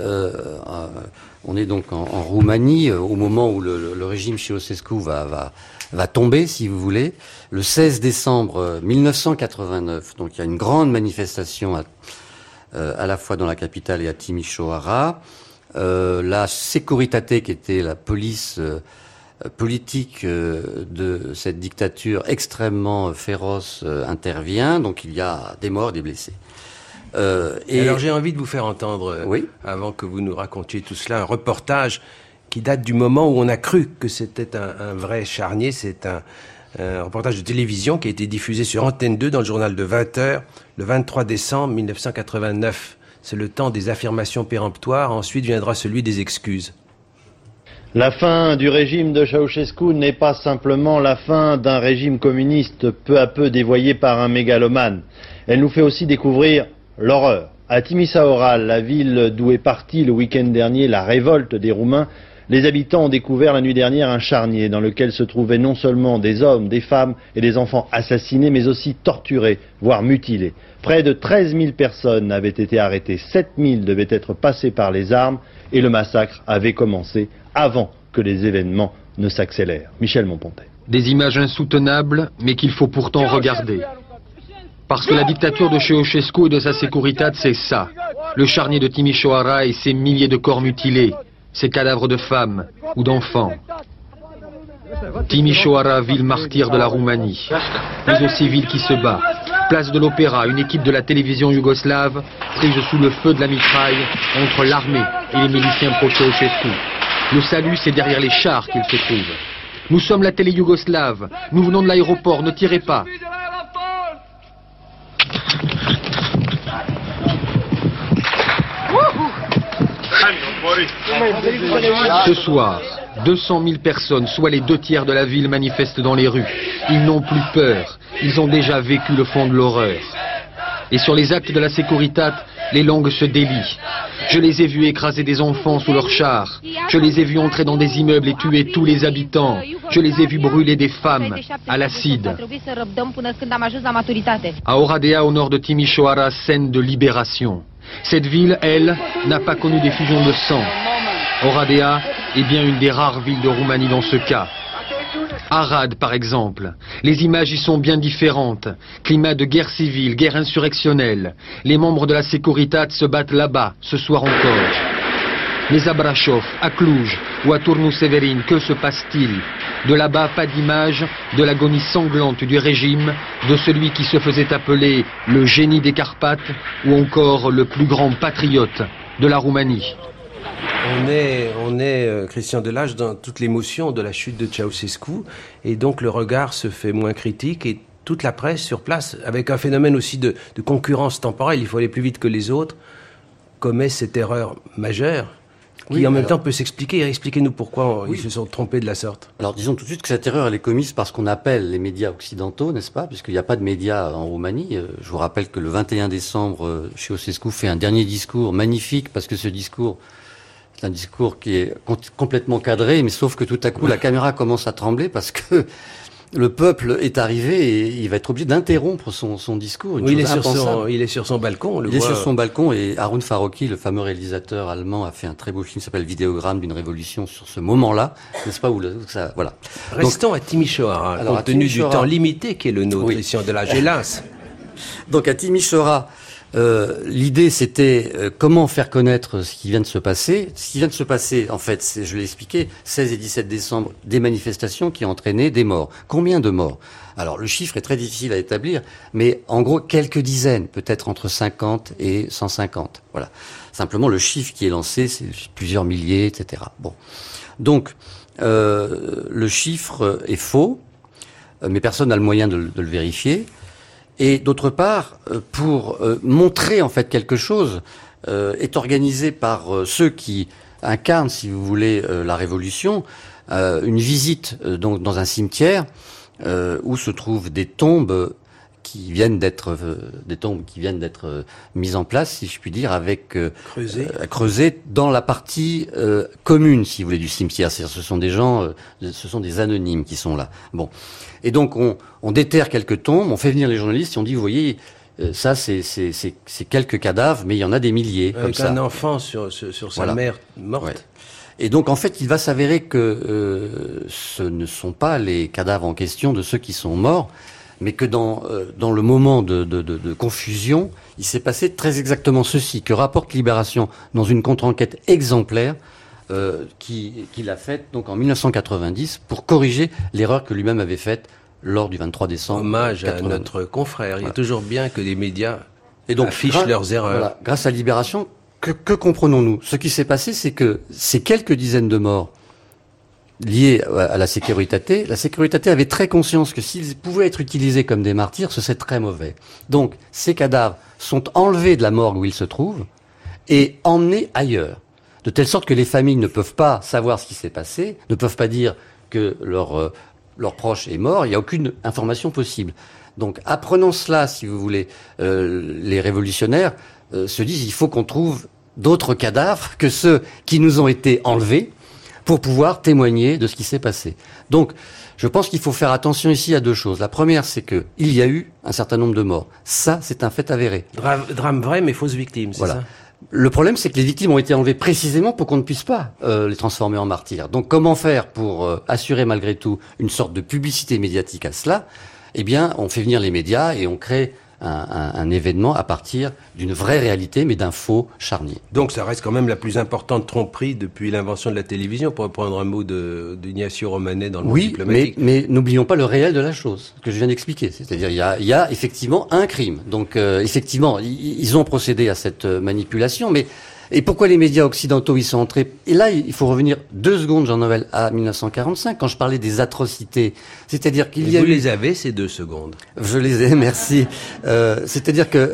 donc en Roumanie au moment où le régime Ceausescu va tomber, si vous voulez, le 16 décembre 1989. Donc, il y a une grande manifestation à la fois dans la capitale et à Timisoara. La Securitate, qui était la police politique de cette dictature extrêmement féroce, intervient. Donc, il y a des morts, des blessés. Et alors j'ai envie de vous faire entendre, oui, avant que vous nous racontiez tout cela, un reportage qui date du moment où on a cru que c'était un vrai charnier. C'est un reportage de télévision qui a été diffusé sur Antenne 2 dans le journal de 20h le 23 décembre 1989. C'est le temps des affirmations péremptoires, ensuite viendra celui des excuses. La fin du régime de Ceausescu n'est pas simplement la fin d'un régime communiste peu à peu dévoyé par un mégalomane. Elle nous fait aussi découvrir l'horreur. À Timisoara, la ville d'où est partie le week-end dernier la révolte des Roumains, les habitants ont découvert la nuit dernière un charnier dans lequel se trouvaient non seulement des hommes, des femmes et des enfants assassinés, mais aussi torturés, voire mutilés. Près de 13 000 personnes avaient été arrêtées, 7 000 devaient être passées par les armes et le massacre avait commencé avant que les événements ne s'accélèrent. Michel Monpontet. Des images insoutenables, mais qu'il faut pourtant regarder. Parce que la dictature de Ceausescu et de sa Securitate, c'est ça. Le charnier de Timisoara et ses milliers de corps mutilés, ces cadavres de femmes ou d'enfants. Timisoara, ville martyre de la Roumanie, mais aussi ville qui se bat. Place de l'Opéra, une équipe de la télévision yougoslave prise sous le feu de la mitraille entre l'armée et les miliciens pro-Ceausescu. Le salut, c'est derrière les chars qu'il se trouve. Nous sommes la télé yougoslave, nous venons de l'aéroport, ne tirez pas. Ce soir, 200 000 personnes, soit les 2/3 de la ville, manifestent dans les rues. Ils n'ont plus peur, ils ont déjà vécu le fond de l'horreur. Et sur les actes de la Securitate, les langues se délient. Je les ai vus écraser des enfants sous leurs chars. Je les ai vus entrer dans des immeubles et tuer tous les habitants. Je les ai vus brûler des femmes à l'acide. À Oradea, au nord de Timisoara, scène de libération. Cette ville, elle, n'a pas connu d'effusion de sang. Oradea est bien une des rares villes de Roumanie dans ce cas. Arad, par exemple. Les images y sont bien différentes. Climat de guerre civile, guerre insurrectionnelle. Les membres de la Securitate se battent là-bas, ce soir encore. Mais à Brasov, à Cluj ou à Turnu Severin, que se passe-t-il? De là-bas, pas d'image de l'agonie sanglante du régime, de celui qui se faisait appeler le génie des Carpates ou encore le plus grand patriote de la Roumanie. On est Christian Delage, dans toute l'émotion de la chute de Ceausescu, et donc le regard se fait moins critique, et toute la presse sur place, avec un phénomène aussi de concurrence temporelle, il faut aller plus vite que les autres, commet cette erreur majeure, qui en même temps peut s'expliquer. Expliquez-nous pourquoi ils se sont trompés de la sorte. Alors disons tout de suite que cette erreur elle est commise par ce qu'on appelle les médias occidentaux, n'est-ce pas? Puisqu'il n'y a pas de médias en Roumanie. Je vous rappelle que le 21 décembre, Ceausescu fait un dernier discours magnifique, parce que ce discours... C'est un discours qui est complètement cadré, mais sauf que tout à coup, la caméra commence à trembler parce que le peuple est arrivé et il va être obligé d'interrompre son discours. Oui, il est sur son balcon. Il est sur son balcon et Harun Farocki, le fameux réalisateur allemand, a fait un très beau film qui s'appelle Vidéogramme d'une révolution sur ce moment-là, n'est-ce pas, où ça, voilà. Restons à Timisoara, compte tenu du temps limité qui est le nôtre, Christian Delage, hélas. Donc à Timisoara, L'idée, c'était comment faire connaître ce qui vient de se passer. Ce qui vient de se passer, en fait, je l'ai expliqué, 16 et 17 décembre, des manifestations qui ont entraîné des morts. Combien de morts? Alors, le chiffre est très difficile à établir, mais en gros, quelques dizaines, peut-être entre 50 et 150. Voilà. Simplement, le chiffre qui est lancé, c'est plusieurs milliers, etc. Bon. Donc, le chiffre est faux, mais personne n'a le moyen de le vérifier. Et d'autre part, pour montrer en fait quelque chose, est organisé par ceux qui incarnent, si vous voulez, la Révolution, une visite donc dans un cimetière où se trouvent des tombes qui viennent d'être mises en place, si je puis dire, avec creusées dans la partie commune, si vous voulez, du cimetière. C'est-à-dire, ce sont des gens, ce sont des anonymes qui sont là. Bon. Et donc, on déterre quelques tombes, on fait venir les journalistes et on dit, vous voyez, ça, c'est quelques cadavres, mais il y en a des milliers, comme ça. Avec un enfant sur sa mère morte. Ouais. Et donc, en fait, il va s'avérer que ce ne sont pas les cadavres en question de ceux qui sont morts, mais que dans le moment de confusion, il s'est passé très exactement ceci, que rapporte Libération dans une contre-enquête exemplaire, qu'il a faite donc en 1990 pour corriger l'erreur que lui-même avait faite lors du 23 décembre. Hommage à notre confrère. Il est toujours bien que les médias affichent leurs erreurs. Voilà, grâce à Libération, que comprenons-nous? Ce qui s'est passé, c'est que ces quelques dizaines de morts liés à la Securitate avait très conscience que s'ils pouvaient être utilisés comme des martyrs, ce serait très mauvais. Donc, ces cadavres sont enlevés de la morgue où ils se trouvent et emmenés ailleurs. De telle sorte que les familles ne peuvent pas savoir ce qui s'est passé, ne peuvent pas dire que leur proche est mort, il n'y a aucune information possible. Donc, apprenant cela, si vous voulez, les révolutionnaires se disent il faut qu'on trouve d'autres cadavres que ceux qui nous ont été enlevés pour pouvoir témoigner de ce qui s'est passé. Donc, je pense qu'il faut faire attention ici à deux choses. La première, c'est que il y a eu un certain nombre de morts. Ça, c'est un fait avéré. Drame vrai, mais fausse victime, c'est ça? Le problème, c'est que les victimes ont été enlevées précisément pour qu'on ne puisse pas les transformer en martyrs. Donc, comment faire pour assurer malgré tout une sorte de publicité médiatique à cela? Eh bien, on fait venir les médias et on crée un événement à partir d'une vraie réalité, mais d'un faux charnier. Donc, ça reste quand même la plus importante tromperie depuis l'invention de la télévision, pour reprendre un mot d'Ignacio Romanet dans le monde diplomatique. Oui, mais n'oublions pas le réel de la chose, que je viens d'expliquer. C'est-à-dire, il y a effectivement un crime. Donc, effectivement, ils ont procédé à cette manipulation, mais et pourquoi les médias occidentaux y sont entrés? Et là, il faut revenir 2 secondes, Jean-Noël, à 1945, quand je parlais des atrocités. C'est-à-dire qu'il y a Vous les avez, ces 2 secondes? Je les ai, merci. C'est-à-dire que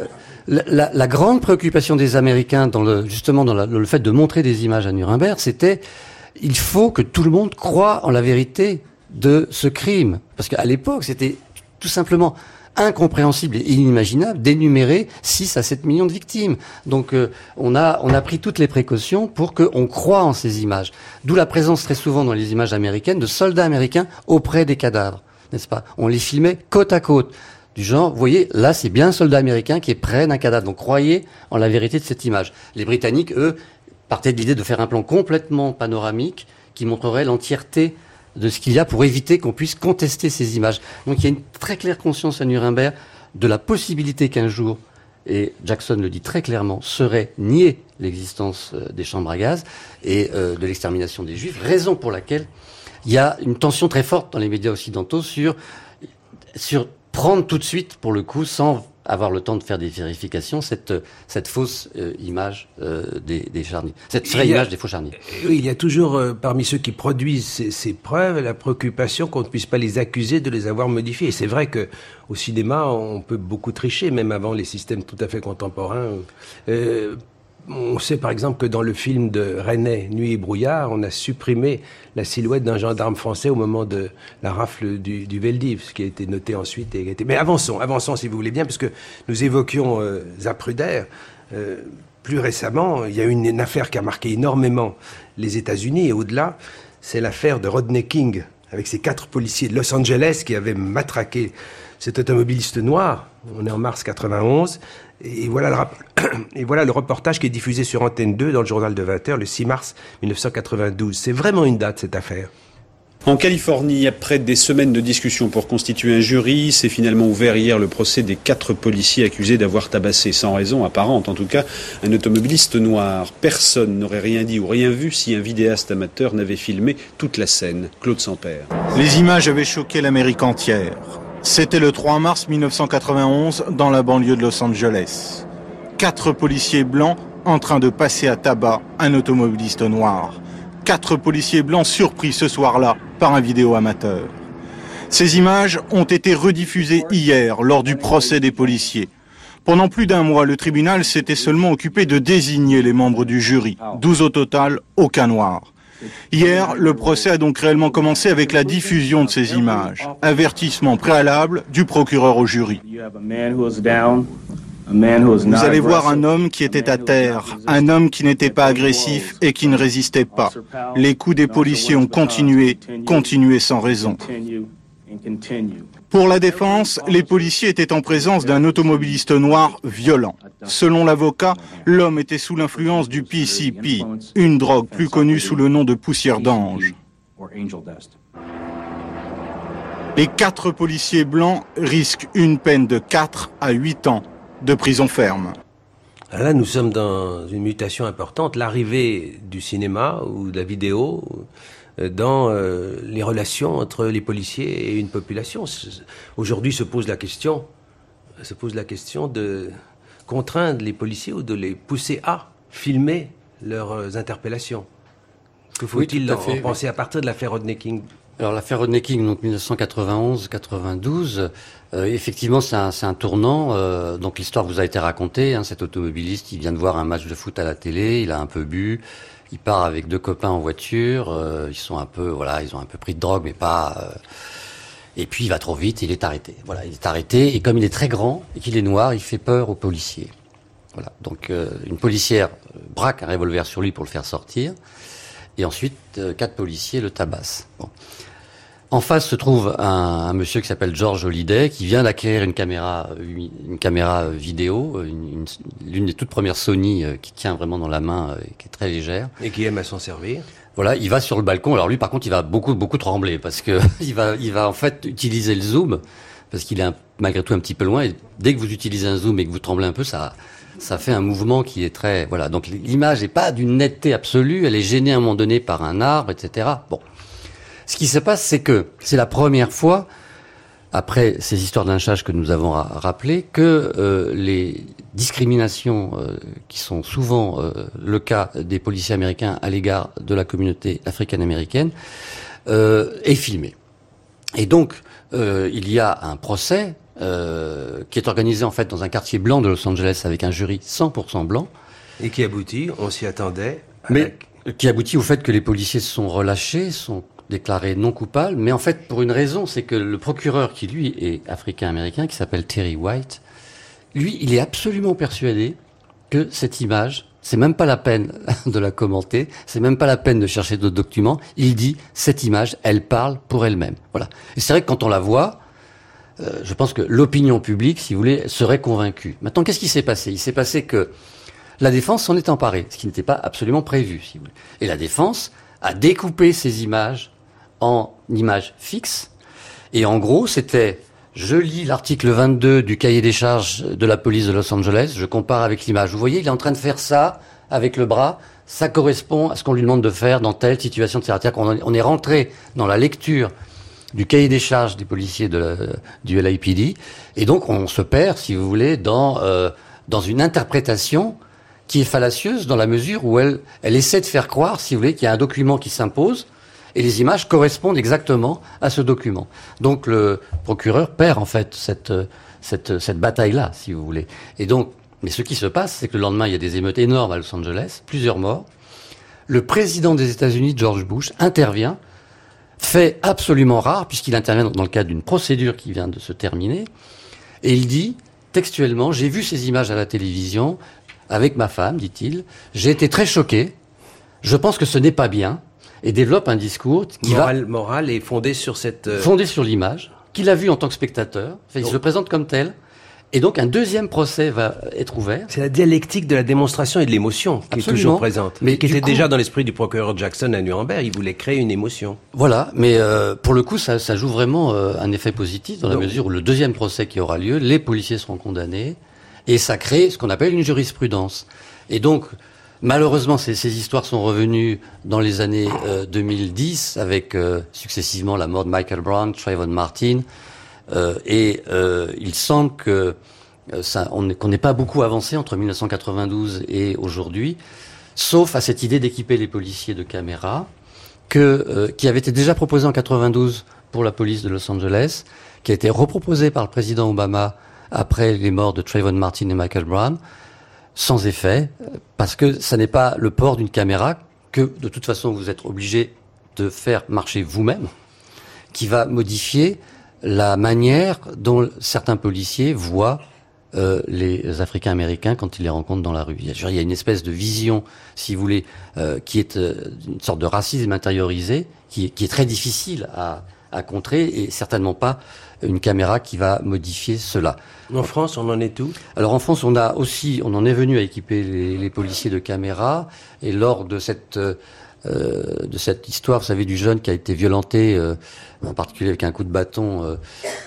la grande préoccupation des Américains justement dans le fait de montrer des images à Nuremberg, c'était il faut que tout le monde croie en la vérité de ce crime. Parce qu'à l'époque, c'était tout simplement incompréhensible et inimaginable d'énumérer 6 à 7 millions de victimes. Donc on a pris toutes les précautions pour qu'on croie en ces images. D'où la présence très souvent dans les images américaines de soldats américains auprès des cadavres, n'est-ce pas? On les filmait côte à côte. Du genre, vous voyez, là c'est bien un soldat américain qui est près d'un cadavre. Donc croyez en la vérité de cette image. Les Britanniques, eux, partaient de l'idée de faire un plan complètement panoramique qui montrerait l'entièreté de ce qu'il y a pour éviter qu'on puisse contester ces images. Donc il y a une très claire conscience à Nuremberg de la possibilité qu'un jour, et Jackson le dit très clairement, serait niée l'existence des chambres à gaz et de l'extermination des Juifs, raison pour laquelle il y a une tension très forte dans les médias occidentaux sur prendre tout de suite, pour le coup, sans avoir le temps de faire des vérifications, cette fausse image des charniers. Cette vraie image des faux charniers. Oui, il y a toujours, parmi ceux qui produisent ces preuves, la préoccupation qu'on ne puisse pas les accuser de les avoir modifiées. Et c'est vrai que au cinéma, on peut beaucoup tricher, même avant les systèmes tout à fait contemporains. On sait par exemple que dans le film de René, Nuit et brouillard, on a supprimé la silhouette d'un gendarme français au moment de la rafle du Veldiv, ce qui a été noté ensuite. Mais avançons si vous voulez bien, parce que nous évoquions Zapruder. Plus récemment, il y a une affaire qui a marqué énormément les États-Unis et au-delà, c'est l'affaire de Rodney King, avec ces 4 policiers de Los Angeles qui avaient matraqué cet automobiliste noir. On est en mars 91. Et voilà le reportage qui est diffusé sur Antenne 2 dans le journal de 20h le 6 mars 1992. C'est vraiment une date, cette affaire. En Californie, après des semaines de discussions pour constituer un jury, s'est finalement ouvert hier le procès des 4 policiers accusés d'avoir tabassé, sans raison apparente en tout cas, un automobiliste noir. Personne n'aurait rien dit ou rien vu si un vidéaste amateur n'avait filmé toute la scène. Claude Sampère. Les images avaient choqué l'Amérique entière. C'était le 3 mars 1991 dans la banlieue de Los Angeles. 4 policiers blancs en train de passer à tabac un automobiliste noir. 4 policiers blancs surpris ce soir-là par un vidéo amateur. Ces images ont été rediffusées hier lors du procès des policiers. Pendant plus d'un mois, le tribunal s'était seulement occupé de désigner les membres du jury. 12 au total, aucun noir. Hier, le procès a donc réellement commencé avec la diffusion de ces images. Avertissement préalable du procureur au jury. Vous allez voir un homme qui était à terre, un homme qui n'était pas agressif et qui ne résistait pas. Les coups des policiers ont continué sans raison. Pour la défense, les policiers étaient en présence d'un automobiliste noir violent. Selon l'avocat, l'homme était sous l'influence du PCP, une drogue plus connue sous le nom de poussière d'ange. Les 4 policiers blancs risquent une peine de 4 à 8 ans de prison ferme. Là, nous sommes dans une mutation importante, l'arrivée du cinéma ou de la vidéo dans les relations entre les policiers et une population. Aujourd'hui se pose la question de contraindre les policiers ou de les pousser à filmer leurs interpellations. Que faut-il en penser à partir de l'affaire Rodney King? Alors l'affaire Rodney King, donc 1991-92, effectivement c'est un tournant. Donc l'histoire vous a été racontée. Hein, cet automobiliste, il vient de voir un match de foot à la télé, il a un peu bu, il part avec 2 copains en voiture. Ils ont un peu pris de drogue, mais pas. Et puis il va trop vite, il est arrêté. Voilà, il est arrêté. Et comme il est très grand et qu'il est noir, il fait peur aux policiers. Voilà. Donc une policière braque un revolver sur lui pour le faire sortir. Et ensuite, 4 policiers le tabassent. Bon. En face se trouve un monsieur qui s'appelle George Holliday, qui vient d'acquérir une caméra vidéo, l'une des toutes premières Sony qui tient vraiment dans la main et qui est très légère. Et qui aime à s'en servir. Voilà, il va sur le balcon. Alors lui, par contre, il va beaucoup trembler parce que il va en fait utiliser le zoom parce qu'il est malgré tout un petit peu loin. Et dès que vous utilisez un zoom et que vous tremblez un peu, ça fait un mouvement qui est très... Voilà, donc l'image n'est pas d'une netteté absolue, elle est gênée à un moment donné par un arbre, etc. Bon. Ce qui se passe, c'est que c'est la première fois, après ces histoires de lynchage que nous avons rappelées, que les discriminations qui sont souvent le cas des policiers américains à l'égard de la communauté africaine-américaine est filmée. Et donc, il y a un procès qui est organisé en fait dans un quartier blanc de Los Angeles avec un jury 100% blanc. Et qui aboutit, on s'y attendait. Mais qui aboutit au fait que les policiers sont relâchés, sont déclarés non coupables, mais en fait pour une raison, c'est que le procureur qui lui est africain-américain, qui s'appelle Terry White, lui il est absolument persuadé que cette image, c'est même pas la peine de la commenter, c'est même pas la peine de chercher d'autres documents, il dit cette image, elle parle pour elle-même. Voilà. Et c'est vrai que quand on la voit, je pense que l'opinion publique, si vous voulez, serait convaincue. Maintenant, qu'est-ce qui s'est passé? Il s'est passé que la défense s'en est emparée, ce qui n'était pas absolument prévu, si vous voulez. Et la défense a découpé ces images en images fixes. Et en gros, c'était, je lis l'article 22 du cahier des charges de la police de Los Angeles, je compare avec l'image. Vous voyez, il est en train de faire ça avec le bras, ça correspond à ce qu'on lui demande de faire dans telle situation, etc. C'est-à-dire qu'on est rentré dans la lecture du cahier des charges des policiers du LAPD, et donc on se perd, si vous voulez, dans une interprétation qui est fallacieuse dans la mesure où elle essaie de faire croire, si vous voulez, qu'il y a un document qui s'impose, et les images correspondent exactement à ce document. Donc le procureur perd en fait cette bataille-là, si vous voulez. Et donc, mais ce qui se passe, c'est que le lendemain, il y a des émeutes énormes à Los Angeles, plusieurs morts. Le président des États-Unis, George Bush, intervient, fait absolument rare, puisqu'il intervient dans le cadre d'une procédure qui vient de se terminer, et il dit, textuellement, j'ai vu ces images à la télévision, avec ma femme, dit-il, j'ai été très choqué, je pense que ce n'est pas bien, et développe un discours qui moral et fondé sur cette... Fondé sur l'image, qu'il a vu en tant que spectateur, il se présente comme tel, Et donc un deuxième procès va être ouvert. C'est la dialectique de la démonstration et de l'émotion qui est toujours présente, mais qui était déjà dans l'esprit du procureur Jackson à Nuremberg. Il voulait créer une émotion. Voilà, mais pour le coup, ça joue vraiment un effet positif dans la mesure où le deuxième procès qui aura lieu, les policiers seront condamnés et ça crée ce qu'on appelle une jurisprudence. Et donc, malheureusement, ces histoires sont revenues dans les années 2010 avec successivement la mort de Michael Brown, Trayvon Martin. Il semble que qu'on n'ait pas beaucoup avancé entre 1992 et aujourd'hui, sauf à cette idée d'équiper les policiers de caméras qui avait été déjà proposée en 92 pour la police de Los Angeles, qui a été reproposée par le président Obama après les morts de Trayvon Martin et Michael Brown, sans effet, parce que ça n'est pas le port d'une caméra que de toute façon vous êtes obligé de faire marcher vous-même, qui va modifier la manière dont certains policiers voient les Africains-Américains quand ils les rencontrent dans la rue. Il y a une espèce de vision, si vous voulez, qui est une sorte de racisme intériorisé, qui est très difficile à contrer, et certainement pas une caméra qui va modifier cela. En France, on en est où? Alors en France, on en est venu à équiper les policiers de caméras, et lors de cette histoire, vous savez, du jeune qui a été violenté, en particulier avec un coup de bâton,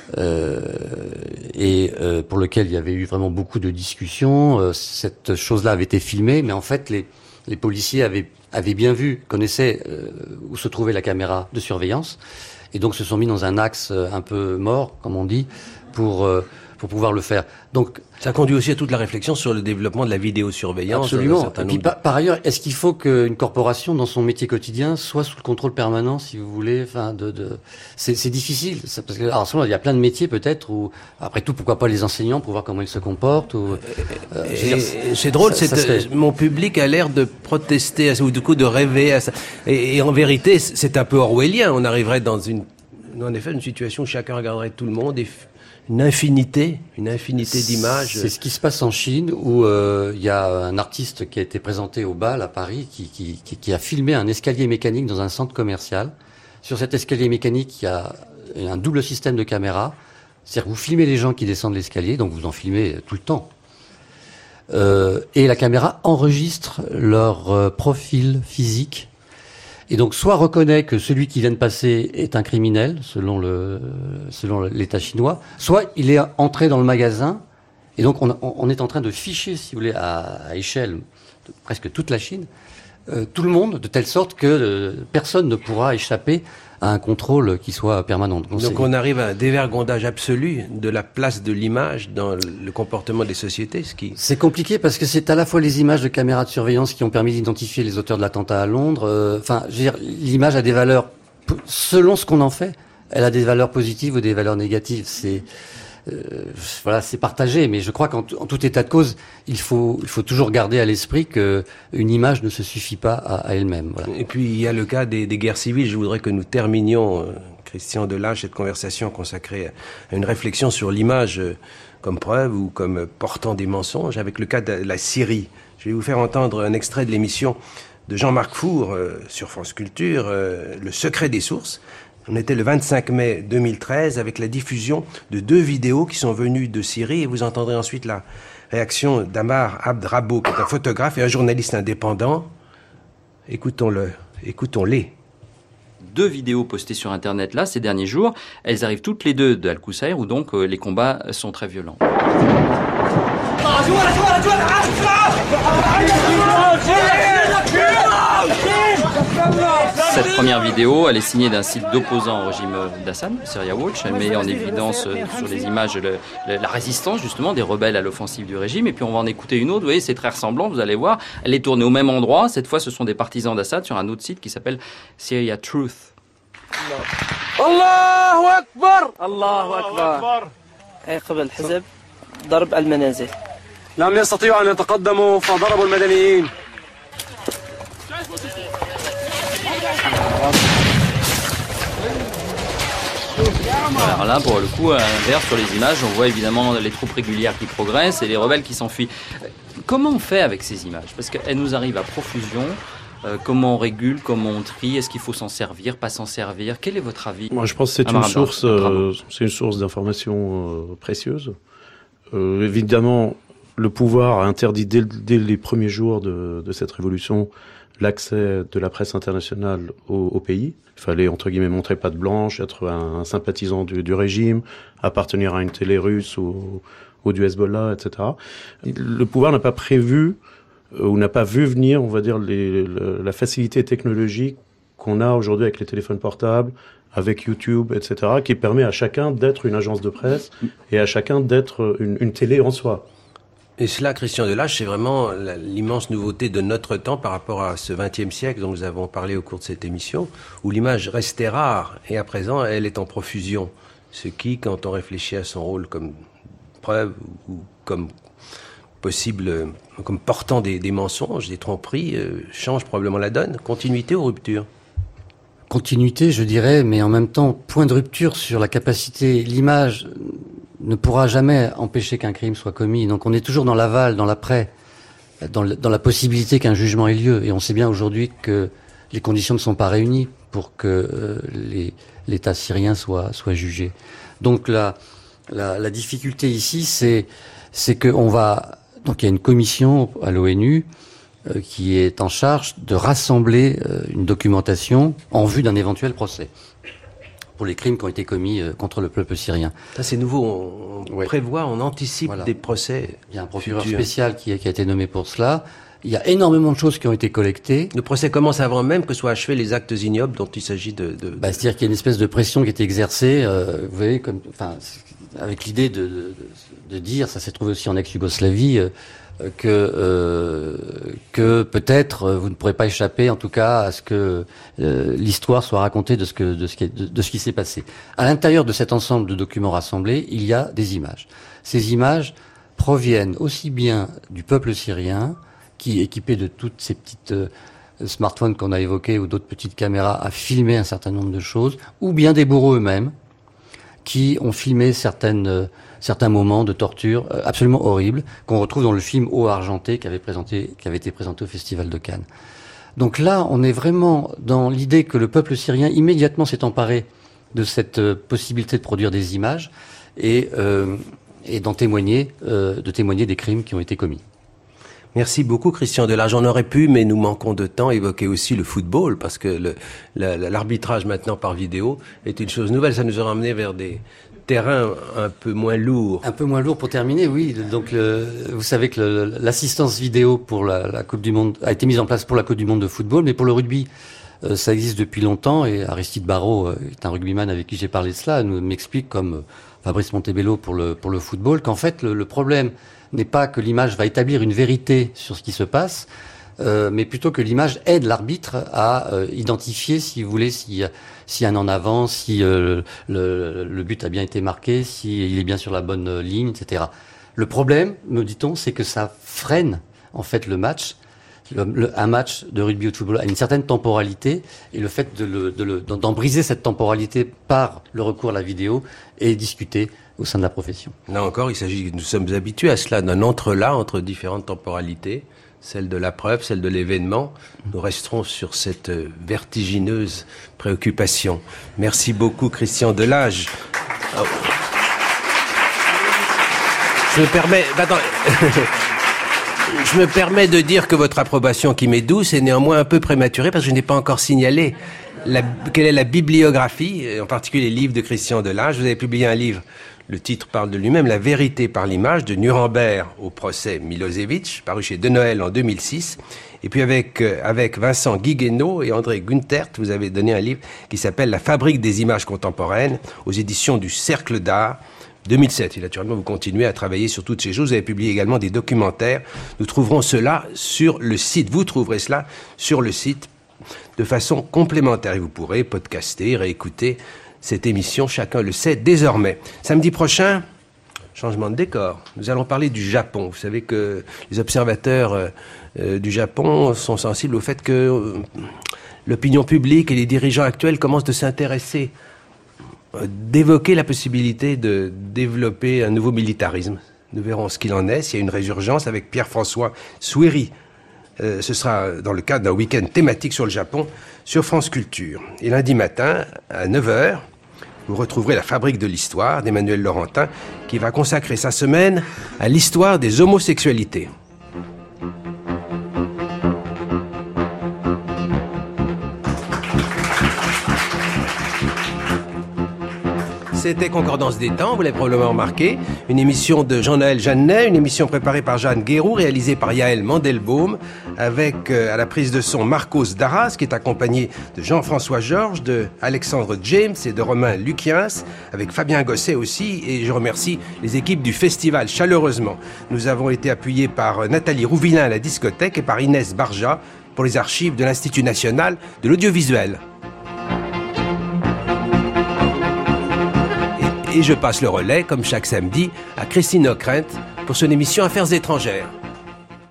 pour lequel il y avait eu vraiment beaucoup de discussions. Cette chose-là avait été filmée, mais en fait, les policiers avaient bien vu, connaissaient où se trouvait la caméra de surveillance, et donc se sont mis dans un axe un peu mort, comme on dit, pour pouvoir le faire. Donc, ça conduit aussi à toute la réflexion sur le développement de la vidéosurveillance. Absolument. Et puis, par ailleurs, est-ce qu'il faut qu'une corporation, dans son métier quotidien, soit sous le contrôle permanent, si vous voulez, enfin, c'est difficile. Parce que, alors, il y a plein de métiers, peut-être, où, après tout, pourquoi pas les enseignants, pour voir comment ils se comportent, c'est drôle, mon public a l'air de protester, ou du coup, de rêver à ça. Et en vérité, c'est un peu orwellien. On arriverait dans une situation où chacun regarderait tout le monde et une infinité d'images. C'est ce qui se passe en Chine, où il y a un artiste qui a été présenté au bal à Paris, qui a filmé un escalier mécanique dans un centre commercial. Sur cet escalier mécanique, il y a un double système de caméras. C'est-à-dire que vous filmez les gens qui descendent l'escalier, donc vous en filmez tout le temps. Et la caméra enregistre leur profil physique. Et donc, soit reconnaît que celui qui vient de passer est un criminel, selon l'État chinois, soit il est entré dans le magasin, et donc on est en train de ficher, si vous voulez, à échelle de presque toute la Chine, tout le monde, de telle sorte que personne ne pourra échapper à un contrôle qui soit permanent. Donc on arrive à un dévergondage absolu de la place de l'image dans le comportement des sociétés. C'est compliqué parce que c'est à la fois les images de caméras de surveillance qui ont permis d'identifier les auteurs de l'attentat à Londres. Enfin, je veux dire, l'image a des valeurs, selon ce qu'on en fait, elle a des valeurs positives ou des valeurs négatives. Voilà, c'est partagé, mais je crois qu'en tout état de cause, il faut toujours garder à l'esprit que une image ne se suffit pas à elle-même. Voilà. Et puis il y a le cas des guerres civiles. Je voudrais que nous terminions, Christian Delage, cette conversation consacrée à une réflexion sur l'image comme preuve ou comme portant des mensonges, avec le cas de la Syrie. Je vais vous faire entendre un extrait de l'émission de Jean-Marc Four sur France Culture, Le secret des sources. On était le 25 mai 2013 avec la diffusion de 2 vidéos qui sont venues de Syrie, et vous entendrez ensuite la réaction d'Amar Abdrabo, qui est un photographe et un journaliste indépendant. Écoutons-les. 2 vidéos postées sur Internet là ces derniers jours. Elles arrivent toutes les 2 d'Al-Qusair, où donc les combats sont très violents. Cette première vidéo, elle est signée d'un site d'opposants au régime d'Assad, Syria Watch. Elle met en évidence sur les images la résistance justement des rebelles à l'offensive du régime. Et puis on va en écouter une autre, vous voyez, c'est très ressemblant, vous allez voir. Elle est tournée au même endroit. Cette fois, ce sont des partisans d'Assad sur un autre site qui s'appelle Syria Truth. Allahu Akbar! Allahu Akbar! عقب الحزب ضرب المنازل. لم يستطيعوا أن يتقدموا فضربوا المدنيين. Alors là, pour le coup, à l'inverse, sur les images, on voit évidemment les troupes régulières qui progressent et les rebelles qui s'enfuient. Comment on fait avec ces images? Parce qu'elles nous arrivent à profusion. Comment on régule, comment on trie? Est-ce qu'il faut s'en servir, pas s'en servir? Quel est votre avis? Moi, je pense que c'est une source d'information précieuse. Évidemment, le pouvoir a interdit dès les premiers jours de cette révolution l'accès de la presse internationale au pays. Il fallait, entre guillemets, montrer patte blanche, être un sympathisant du régime, appartenir à une télé russe ou du Hezbollah, etc. Le pouvoir n'a pas prévu ou n'a pas vu venir, on va dire, la facilité technologique qu'on a aujourd'hui avec les téléphones portables, avec YouTube, etc., qui permet à chacun d'être une agence de presse et à chacun d'être une télé en soi. Et cela, Christian Delage, c'est vraiment l'immense nouveauté de notre temps par rapport à ce XXe siècle dont nous avons parlé au cours de cette émission, où l'image restait rare et à présent, elle est en profusion. Ce qui, quand on réfléchit à son rôle comme preuve ou comme possible, comme portant des mensonges, des tromperies, change probablement la donne. Continuité ou rupture ? Continuité, je dirais, mais en même temps, point de rupture sur la capacité. L'image ne pourra jamais empêcher qu'un crime soit commis. Donc on est toujours dans l'aval, dans l'après, dans la possibilité qu'un jugement ait lieu. Et on sait bien aujourd'hui que les conditions ne sont pas réunies pour que l'État syrien soit jugé. Donc la difficulté ici, c'est qu'on va... Donc il y a une commission à l'ONU qui est en charge de rassembler une documentation en vue d'un éventuel procès pour les crimes qui ont été commis contre le peuple syrien. Ça c'est nouveau, on prévoit, on anticipe des procès. Il y a un procureur spécial qui a été nommé pour cela. Il y a énormément de choses qui ont été collectées. Le procès commence avant même que soient achevés les actes ignobles dont il s'agit c'est-à-dire qu'il y a une espèce de pression qui est exercée, vous voyez, avec l'idée de dire, ça s'est trouvé aussi en ex-Yougoslavie, que peut-être vous ne pourrez pas échapper, en tout cas, à ce que l'histoire soit racontée de ce qui s'est passé. À l'intérieur de cet ensemble de documents rassemblés, il y a des images. Ces images proviennent aussi bien du peuple syrien, qui, équipé de toutes ces petites smartphones qu'on a évoqués ou d'autres petites caméras, a filmé un certain nombre de choses, ou bien des bourreaux eux-mêmes, qui ont filmé certains moments de torture absolument horribles, qu'on retrouve dans le film Eau argentée qui avait été présenté au Festival de Cannes. Donc là, on est vraiment dans l'idée que le peuple syrien immédiatement s'est emparé de cette possibilité de produire des images et d'en témoigner, de témoigner des crimes qui ont été commis. Merci beaucoup, Christian Delage. On aurait pu, mais nous manquons de temps, évoquer aussi le football, parce que l'arbitrage maintenant par vidéo est une chose nouvelle. Ça nous aurait emmené vers des terrains un peu moins lourds. Un peu moins lourd pour terminer, oui. Donc, vous savez que l'assistance vidéo pour la Coupe du Monde a été mise en place pour la Coupe du Monde de football, mais pour le rugby, ça existe depuis longtemps. Et Aristide Barrault est un rugbyman avec qui j'ai parlé de cela, m'explique, comme Fabrice Montebello pour le football, qu'en fait, le problème n'est pas que l'image va établir une vérité sur ce qui se passe, mais plutôt que l'image aide l'arbitre à identifier, si vous voulez, s'il y a un en avant, si le but a bien été marqué, s'il est bien sur la bonne ligne, etc. Le problème, me dit-on, c'est que ça freine en fait le match. Un match de rugby ou de football a une certaine temporalité, et le fait d'en briser cette temporalité par le recours à la vidéo est discuté au sein de la profession. Là encore, nous sommes habitués à cela, d'un entrelac entre différentes temporalités, celle de la preuve, celle de l'événement. Nous resterons sur cette vertigineuse préoccupation. Merci beaucoup, Christian Delage. Oh. Je me permets de dire que votre approbation, qui m'est douce, est néanmoins un peu prématurée parce que je n'ai pas encore signalé quelle est la bibliographie, en particulier les livres de Christian Delage. Vous avez publié un livre, le titre parle de lui-même, La vérité par l'image, de Nuremberg au procès Milosevic, paru chez De Noël en 2006. Et puis avec Vincent Guiguenot et André Guntert, vous avez donné un livre qui s'appelle La fabrique des images contemporaines, aux éditions du Cercle d'Art, 2007. Et naturellement, vous continuez à travailler sur toutes ces choses. Vous avez publié également des documentaires. Nous trouverons cela sur le site. Vous trouverez cela sur le site de façon complémentaire. Et vous pourrez podcaster, réécouter cette émission. Chacun le sait désormais. Samedi prochain, changement de décor. Nous allons parler du Japon. Vous savez que les observateurs du Japon sont sensibles au fait que l'opinion publique et les dirigeants actuels commencent de s'intéresser, d'évoquer la possibilité de développer un nouveau militarisme. Nous verrons ce qu'il en est, s'il y a une résurgence avec Pierre-François Souéry. Ce sera dans le cadre d'un week-end thématique sur le Japon, sur France Culture. Et lundi matin, à 9h, Vous retrouverez la Fabrique de l'Histoire d'Emmanuel Laurentin qui va consacrer sa semaine à l'histoire des homosexualités. C'était Concordance des temps, vous l'avez probablement remarqué, une émission de Jean-Noël Jeannet, une émission préparée par Jeanne Guéroux, réalisée par Yaël Mandelbaum, avec à la prise de son Marcos Darras, qui est accompagné de Jean-François Georges, de Alexandre James et de Romain Luquiens, avec Fabien Gosset aussi, et je remercie les équipes du festival chaleureusement. Nous avons été appuyés par Nathalie Rouvillain à la discothèque et par Inès Barja pour les archives de l'Institut national de l'audiovisuel. Et je passe le relais, comme chaque samedi, à Christine Ockrent pour son émission Affaires étrangères.